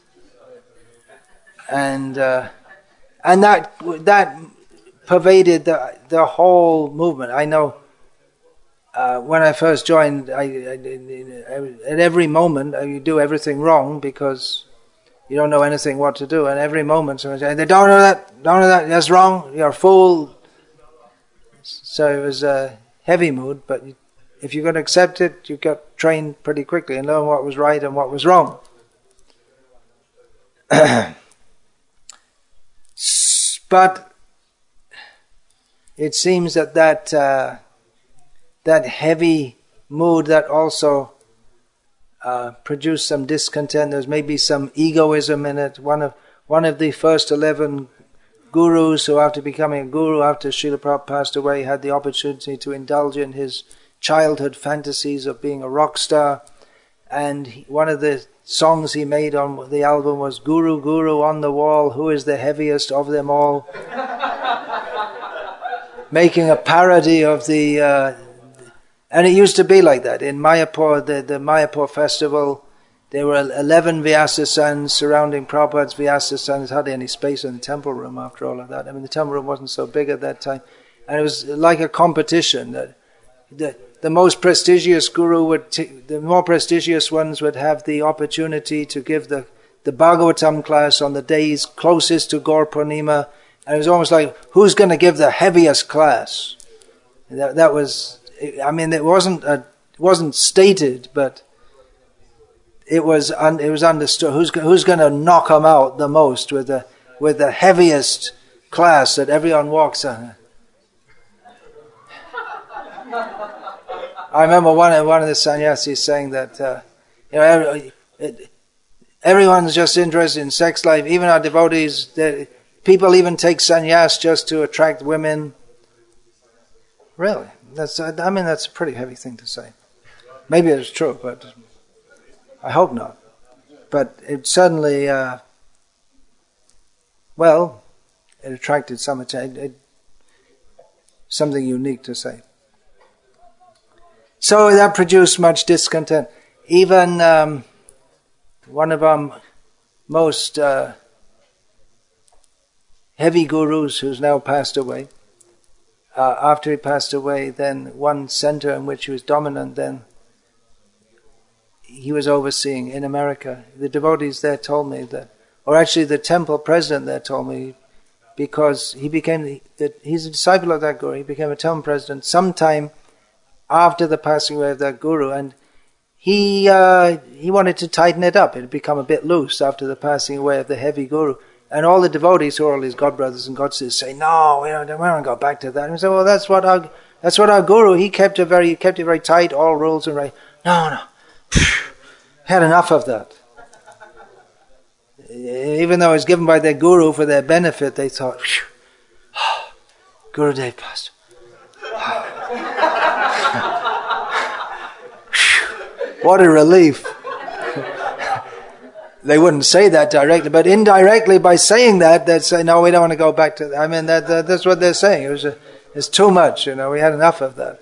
and uh, and that that pervaded the the whole movement. I know. Uh, when I first joined, I, I, I, at every moment uh, you do everything wrong because you don't know anything what to do. And every moment someone says, "They don't know that, don't know that. That's wrong. You're a fool." So it was a heavy mood. But if you're going to accept it, you got trained pretty quickly and learn what was right and what was wrong. But it seems that that. Uh, That heavy mood that also uh, produced some discontent. There's maybe some egoism in it. One of one of the first eleven gurus who, after becoming a guru, after Srila Prabhupada passed away, had the opportunity to indulge in his childhood fantasies of being a rock star. And he, one of the songs he made on the album was "Guru, Guru on the wall, who is the heaviest of them all?" Making a parody of the... Uh, And it used to be like that. In Mayapur, the, the Mayapur festival, there were eleven Vyasasans surrounding Prabhupada's Vyasasans. There's hardly any space in the temple room after all of that. I mean, the temple room wasn't so big at that time. And it was like a competition. That the, the most prestigious guru would, t- the more prestigious ones would have the opportunity to give the, the Bhagavatam class on the days closest to Gaur Purnima. And it was almost like, who's going to give the heaviest class? That, that was... I mean, it wasn't a, it wasn't stated, but it was un, it was understood. Who's who's going to knock them out the most with the with the heaviest class that everyone walks on? I remember one of one of the sannyasis saying that uh, you know every, it, everyone's just interested in sex life. Even our devotees, people even take sannyas just to attract women. Really. That's, I mean, that's a pretty heavy thing to say. Maybe it's true, but I hope not. But it suddenly, uh, well, it attracted some attention. Something unique to say. So that produced much discontent. Even um, one of our most uh, heavy gurus, who's now passed away, Uh, after he passed away, then one center in which he was dominant, then he was overseeing in America. The devotees there told me that, or actually the temple president there told me, because he became, the, the, he's a disciple of that guru, he became a temple president sometime after the passing away of that guru, and he uh, he wanted to tighten it up. It had become a bit loose after the passing away of the heavy guru. And all the devotees, who are all his godbrothers and godsisters, say, "No, we don't, we don't go back to that." And we say, "Well, that's what our that's what our guru. He kept it very, he kept it very tight. All rules and right." No, no, had enough of that. Even though it was given by their guru for their benefit, they thought, oh, "Gurudev passed." What a relief. They wouldn't say that directly, but indirectly by saying that, they'd say, "No, we don't want to go back to that." I mean, that, that that's what they're saying. It was a, it's too much, you know. We had enough of that.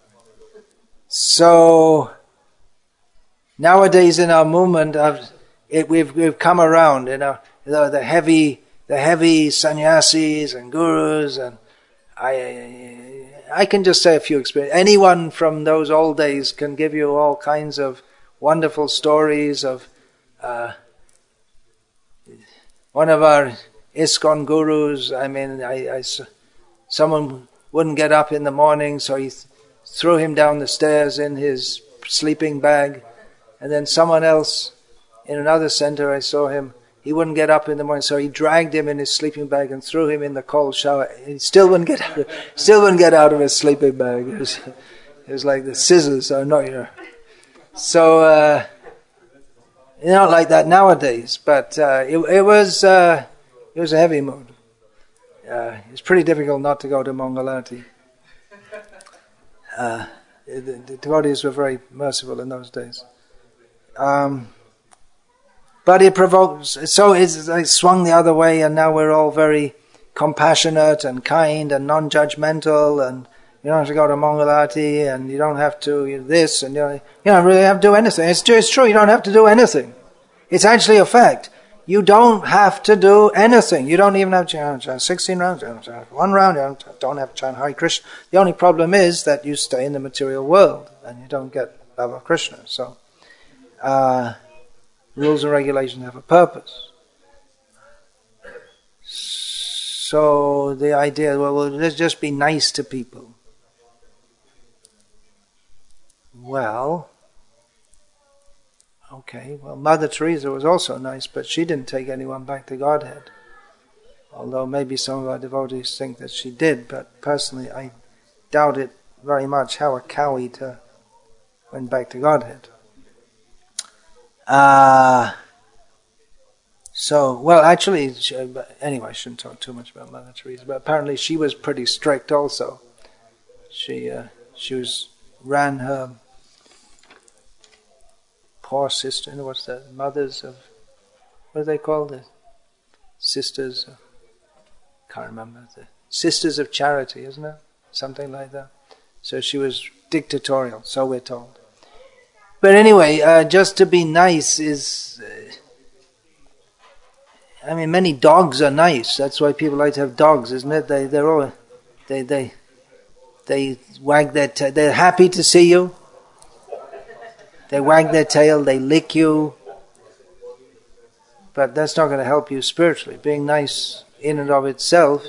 So nowadays in our movement, of it, we've we've come around. You know, you know the heavy the heavy sannyasis and gurus, and I I can just say a few experiences. Anyone from those old days can give you all kinds of wonderful stories of. Uh, one of our ISKCON gurus, I mean, I, I, someone wouldn't get up in the morning, so he th- threw him down the stairs in his sleeping bag. And then someone else in another center, I saw him, he he wouldn't get up in the morning, so he dragged him in his sleeping bag and threw him in the cold shower. He still wouldn't get out of, still wouldn't get out of his sleeping bag. It was, it was like the scissors are not, you know. So, uh, not like that nowadays, but uh, it, it was uh, it was a heavy mood. Uh, it's pretty difficult not to go to Mangalati. Uh, the, the devotees were very merciful in those days. Um, but it provokes, so it's like swung the other way, and now we're all very compassionate and kind and non-judgmental, and you don't have to go to Mangalati, and you don't have to you know, this, and you don't, you don't really have to do anything. It's, it's true, you don't have to do anything. It's actually a fact. You don't have to do anything. You don't even have to chant sixteen rounds, you don't have to one round, you don't have to chant Hare Krishna. The only problem is that you stay in the material world, and you don't get love of Krishna. So, uh, rules and regulations have a purpose. So the idea, well, well, let's just be nice to people. Well, okay, well, Mother Teresa was also nice, but she didn't take anyone back to Godhead. Although maybe some of our devotees think that she did, but personally I doubt it very much how a cow eater went back to Godhead. Uh, so, well, actually, she, anyway, I shouldn't talk too much about Mother Teresa, but apparently she was pretty strict also. She, uh, she was, ran her poor sister, what's that, mothers of, what are they called? The sisters, of, can't remember, the Sisters of Charity, isn't it? Something like that. So she was dictatorial, so we're told. But anyway, uh, just to be nice is, uh, I mean, many dogs are nice. That's why people like to have dogs, isn't it? They, they're all, they, they, they wag their tail. They're happy to see you. They wag their tail. They lick you. But that's not going to help you spiritually. Being nice in and of itself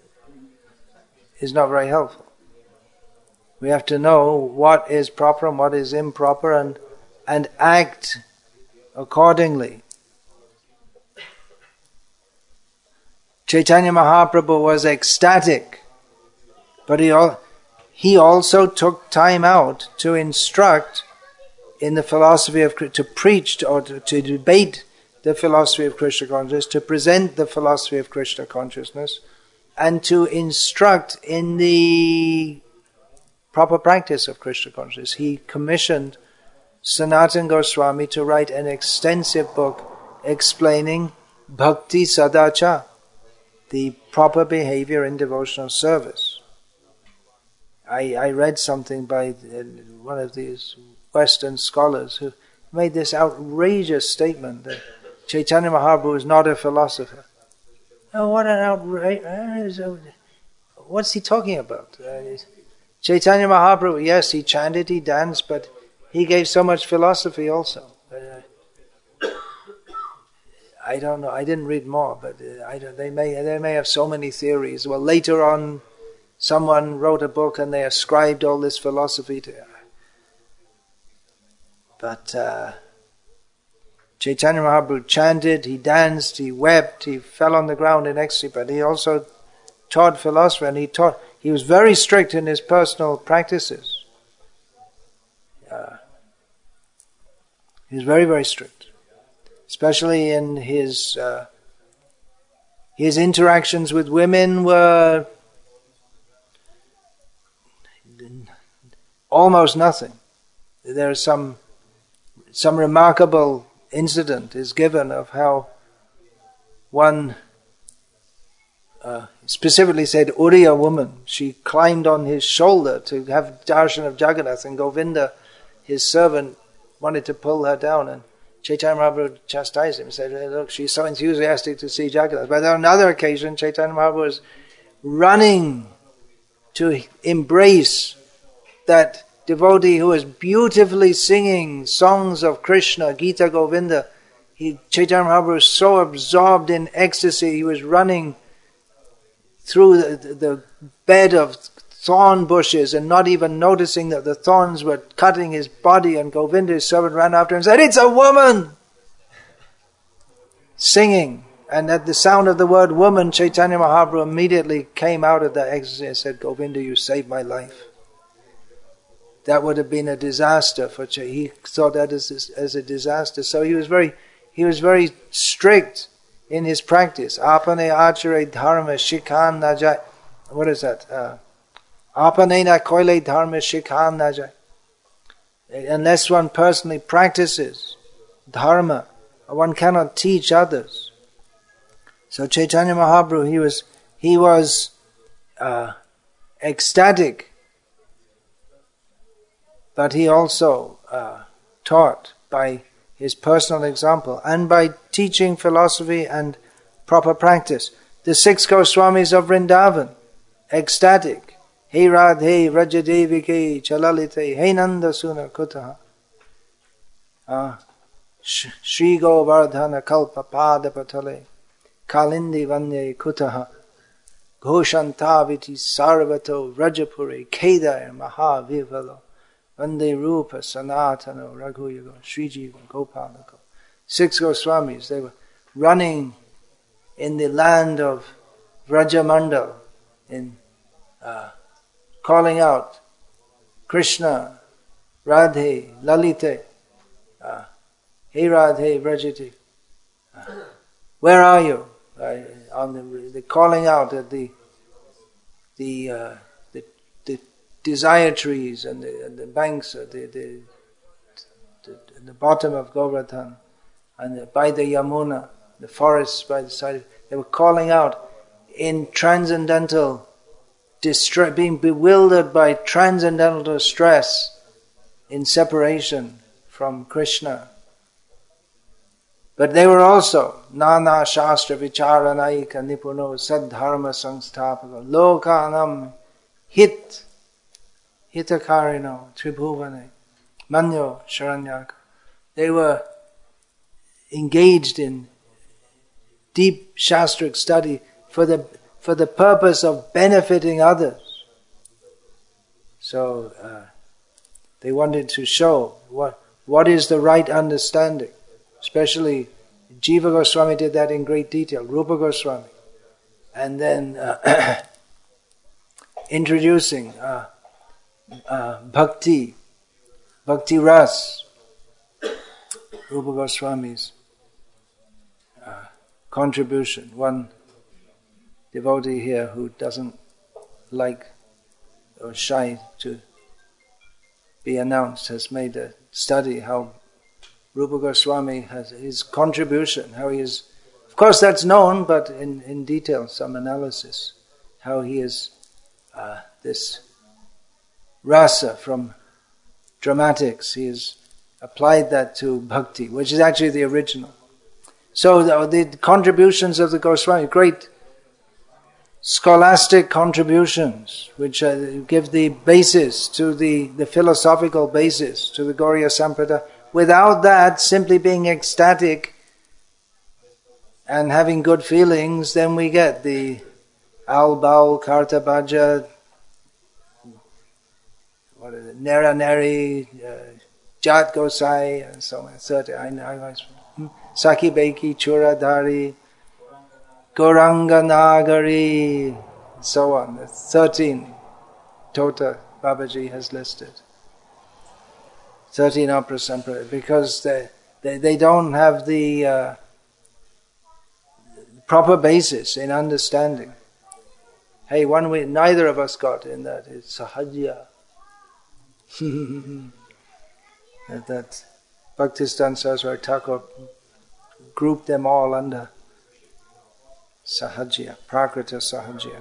is not very helpful. We have to know what is proper and what is improper, and and act accordingly. Chaitanya Mahaprabhu was ecstatic, but he al- he also took time out to instruct in the philosophy of to preach or to, to debate the philosophy of Krishna consciousness, to present the philosophy of Krishna consciousness, and to instruct in the proper practice of Krishna consciousness. He commissioned Sanatana Goswami to write an extensive book explaining Bhakti Sadacha, the proper behavior in devotional service. I, I read something by one of these Western scholars who made this outrageous statement that Chaitanya Mahaprabhu is not a philosopher. Oh, what an outrage! What's he talking about? Uh, Chaitanya Mahaprabhu, yes, he chanted, he danced, but he gave so much philosophy also. Uh, I don't know, I didn't read more, but uh, I don't, they may they may have so many theories. Well, later on, someone wrote a book and they ascribed all this philosophy to him. But uh, Chaitanya Mahaprabhu chanted, he danced, he wept, he fell on the ground in ecstasy, but he also taught philosophy, and he taught, he was very strict in his personal practices. Uh, he was very, very strict. Especially in his, uh, his interactions with women were almost nothing. There is some, some remarkable incident is given of how one uh, specifically said Uri, a woman, she climbed on his shoulder to have darshan of Jagannath, and Govinda, his servant, wanted to pull her down, and Chaitanya Mahaprabhu chastised him and said, look, she's so enthusiastic to see Jagannath. But on another occasion, Chaitanya Mahaprabhu was running to embrace that devotee who was beautifully singing songs of Krishna, Gita Govinda. He, Chaitanya Mahaprabhu was so absorbed in ecstasy, he was running through the, the, the bed of thorn bushes and not even noticing that the thorns were cutting his body, and Govinda, his servant, ran after him and said, it's a woman! singing. And at the sound of the word woman, Chaitanya Mahaprabhu immediately came out of that ecstasy and said, Govinda, you saved my life. That would have been a disaster for Chaitanya. He saw that as, as a disaster. So he was very, he was very strict in his practice. Apane achare dharma shikhan najai. What is that? Uh, Apane na koile dharma shikhan najai. Unless one personally practices dharma, one cannot teach others. So Chaitanya Mahaprabhu, he was he was uh, ecstatic, but he also uh, taught by his personal example and by teaching philosophy and proper practice. The six Goswamis of Vrindavan, ecstatic. Hey Radhe Vrajadevike Chalalite Hey Nanda Suna Kutaha uh, Shri Govardhana Kalpa Pada Patale Kalindi Vande Kutaha Ghoshantaviti Sarvato Rajapure Kedar Mahavivalo Vande Rupa Sanatano Raghuyuga Srijiva Gopalako. Six Goswamis, they were running in the land of Vrajamandal, in uh, calling out Krishna, Radhe, Lalite, uh, Hey Radhe, Vrajati. Uh, where are you? Uh, on the, the calling out at the the uh, the, the desire trees and the, and the banks, uh, the, the, the the bottom of Govardhan, and the, by the Yamuna, the forests by the side. They were calling out in transcendental distress, being bewildered by transcendental distress in separation from Krishna. But they were also Nana Shastra Vicharanaika Nipuno Saddharma Sangstapaka Lokanam Hit Hitakarino Tribhuvane Manyo Sharanyaka. They were engaged in deep Shastric study for the for the purpose of benefiting others. So uh, they wanted to show what what is the right understanding. Especially Jiva Goswami did that in great detail, Rupa Goswami. And then uh, introducing uh, uh, Bhakti, Bhakti Ras, Rupa Goswami's uh, contribution. One devotee here who doesn't like or shy to be announced has made a study how Rupa Goswami has his contribution, how he is, of course that's known, but in, in detail, some analysis, how he is uh, this rasa from dramatics, he has applied that to bhakti, which is actually the original. So the, the contributions of the Goswami, great scholastic contributions, which uh, give the basis to the, the philosophical basis to the Gauriya Sampradaya. Without that, simply being ecstatic and having good feelings, then we get the Al Baul, Karta Bhaja, what is it, Nera Neri, uh, Jat Gosai, and so on. Saki Beki, Churadhari, Gauranga Nagari, and so on. The thirteen Tota Babaji has listed. Thirteen opera sampradaya, because they, they they don't have the uh, proper basis in understanding. Hey, one we neither of us got in that is sahajya. that, that Bhaktistan Saraswati Thakur grouped them all under sahajya, prakrita sahajya.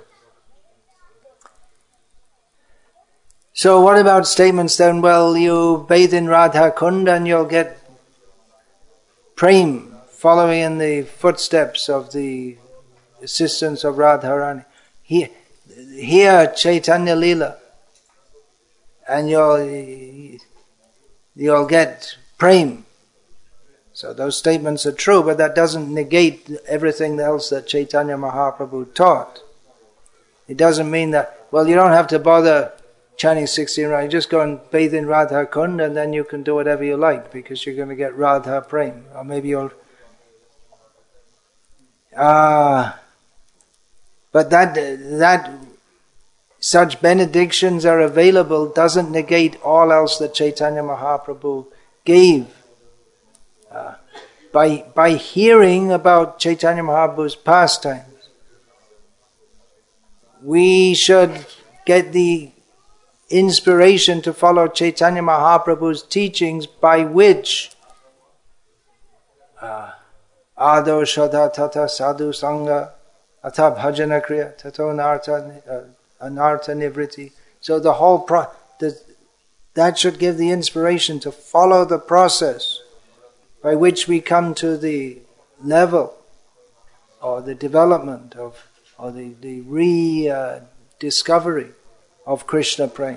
So what about statements then? Well, you bathe in Radha Kund and you'll get prem, following in the footsteps of the assistants of Radharani. Here, here Chaitanya Leela, and you'll you'll get prem. So those statements are true, but that doesn't negate everything else that Chaitanya Mahaprabhu taught. It doesn't mean that, well, you don't have to bother chanting sixteen rounds, you just go and bathe in Radha Kund and then you can do whatever you like because you're going to get Radha Prem. Or maybe you'll Uh, but that that such benedictions are available doesn't negate all else that Chaitanya Mahaprabhu gave. Uh, by by hearing about Chaitanya Mahaprabhu's pastimes, we should get the inspiration to follow Chaitanya Mahaprabhu's teachings, by which uh, Ado Shadha Tata Sadhu Sangha Atha Bhajana Kriya Tato Anartha Anartha Nivriti. So the whole pro the, that should give the inspiration to follow the process by which we come to the level or the development of or the, the re-discovery uh, of Krishna Prema.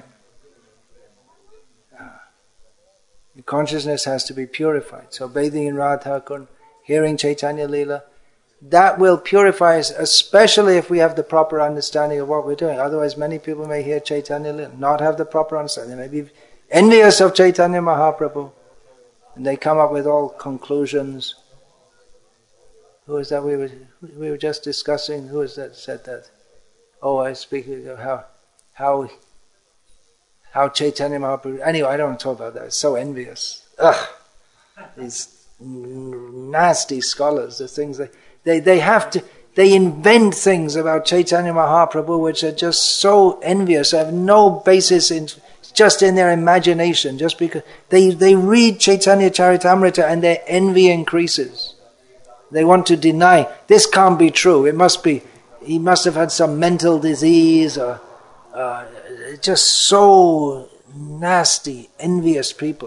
Uh, the consciousness has to be purified. So bathing in Radha Kund, hearing Chaitanya Leela, that will purify us, especially if we have the proper understanding of what we're doing. Otherwise, many people may hear Chaitanya Leela, not have the proper understanding. They may be envious of Chaitanya Mahaprabhu, and they come up with all conclusions. Who is that we were we were just discussing? Who is that said that? Oh, I was speaking of how how how Chaitanya Mahaprabhu. Anyway, I don't want to talk about that. It's so envious. Ugh, these nasty scholars. The things they they they have to they invent things about Chaitanya Mahaprabhu which are just so envious. They have no basis in just in their imagination. Just because they they read Chaitanya Charitamrita and their envy increases. They want to deny, this can't be true. It must be, he must have had some mental disease, or uh, just so nasty, envious people.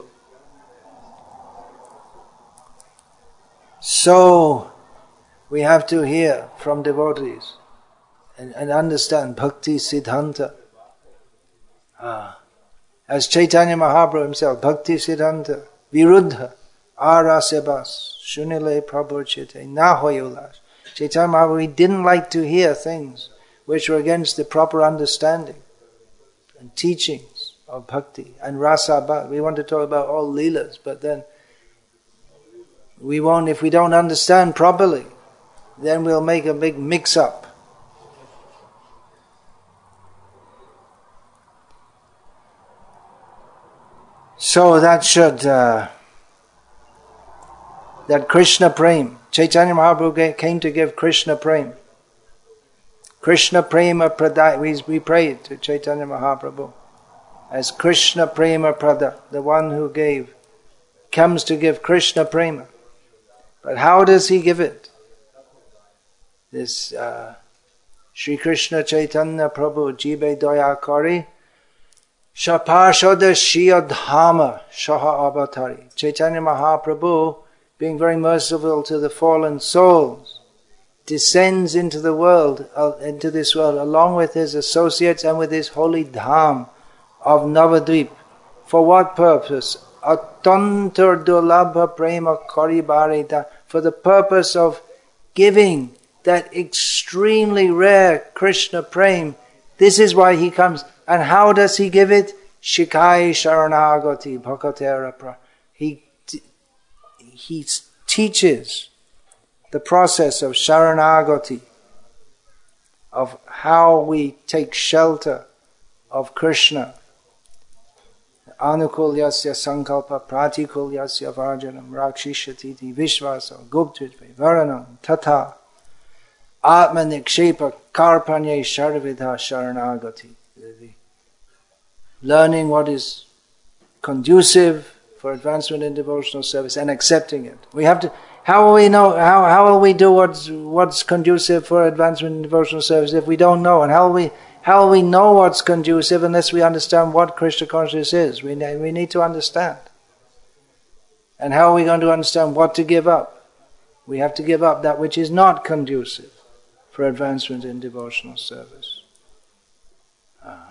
So, we have to hear from devotees and, and understand Bhakti Siddhanta. Ah. As Chaitanya Mahaprabhu himself, Bhakti Siddhanta, Viruddha, Arasebas, Shunile Prabhuchite, Nahoyulas. Chaitanya Mahaprabhu, he didn't like to hear things which were against the proper understanding and teachings of bhakti and rasa. We want to talk about all leelas, but then we won't, if we don't understand properly, then we'll make a big mix-up. So that should... Uh, that Krishna Prema, Chaitanya Mahaprabhu came to give Krishna Prema. Krishna Prema Prada, we, we prayed to Chaitanya Mahaprabhu as Krishna Prema Prada, the one who gave, comes to give Krishna Prema. But how does he give it? This uh, Shri Krishna Chaitanya Prabhu Jibe Daya Kari Shaparshada Shiyadhama Shaha Avatari. Chaitanya Mahaprabhu, being very merciful to the fallen souls, descends into the world, uh, into this world, along with his associates and with his holy dham of Navadvip. For what purpose? Atantar dulabha prema karibarita. For the purpose of giving that extremely rare Krishna prema. This is why he comes. And how does he give it? Shikai sharanagati bhakatera pra. He He teaches the process of sharanagati, of how we take shelter of Krishna. Anukulyasya sankalpa pratikulyasya varjanam rakshishati vishvasa guptritve varanam tata atma nikshepa karpanye sharvidha sharanagati. Learning what is conducive for advancement in devotional service and accepting it. We have to. How will we know? How how will we do what's what's conducive for advancement in devotional service if we don't know? And how will we how will we know what's conducive unless we understand what Krishna consciousness is? We we need to understand. And how are we going to understand what to give up? We have to give up that which is not conducive for advancement in devotional service. Ah.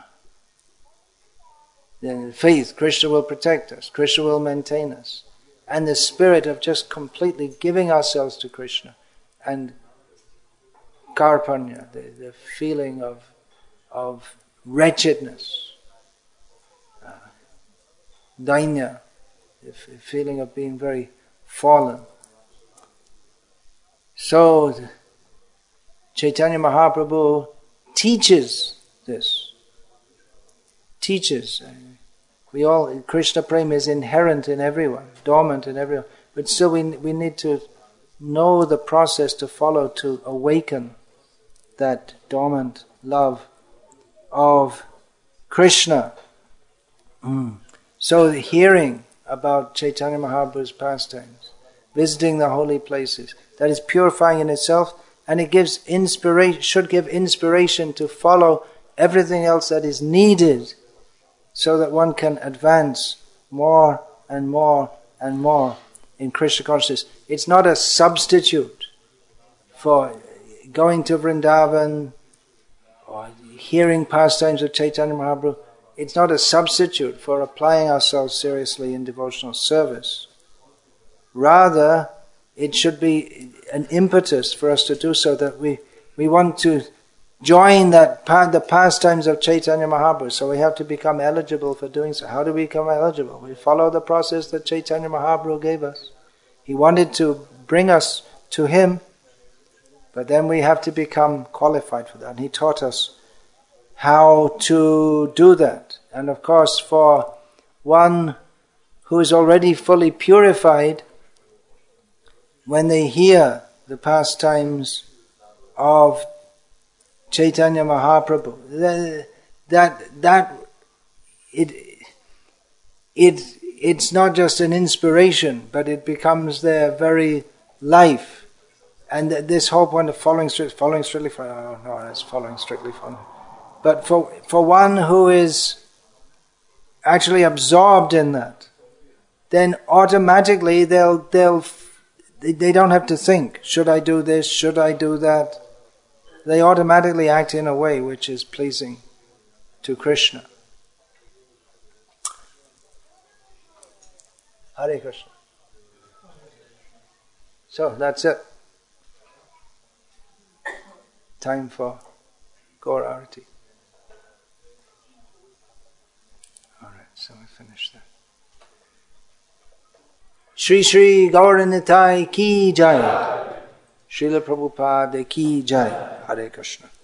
Then faith, Krishna will protect us, Krishna will maintain us. And the spirit of just completely giving ourselves to Krishna. And karpanya, the, the feeling of, of wretchedness. Uh, dainya, the f- feeling of being very fallen. So Chaitanya Mahaprabhu teaches this. Teaches. We all, Krishna Prema is inherent in everyone, dormant in everyone. But still we, we need to know the process to follow to awaken that dormant love of Krishna. Mm. So hearing about Chaitanya Mahaprabhu's pastimes, visiting the holy places, that is purifying in itself, and it gives inspiration, should give inspiration to follow everything else that is needed so that one can advance more and more and more in Krishna consciousness. It's not a substitute for going to Vrindavan or hearing pastimes of Chaitanya Mahaprabhu. It's not a substitute for applying ourselves seriously in devotional service. Rather, it should be an impetus for us to do so, that we, we want to join that the pastimes of Chaitanya Mahaprabhu. So we have to become eligible for doing so. How do we become eligible? We follow the process that Chaitanya Mahaprabhu gave us. He wanted to bring us to him, but then we have to become qualified for that. And he taught us how to do that. And of course, for one who is already fully purified, when they hear the pastimes of Chaitanya Mahaprabhu, that that it it it's not just an inspiration, but it becomes their very life. And this whole point of following strict, following strictly for oh no, that's following strictly for. But for for one who is actually absorbed in that, then automatically they'll they'll they don't have to think, should I do this, should I do that? They automatically act in a way which is pleasing to Krishna. Hare Krishna. So that's it. Time for Gaur Arati. Alright, so we finish that. Shri Shri Gauranitai ki jai. Srila Prabhupada ki jai. Hare Krishna.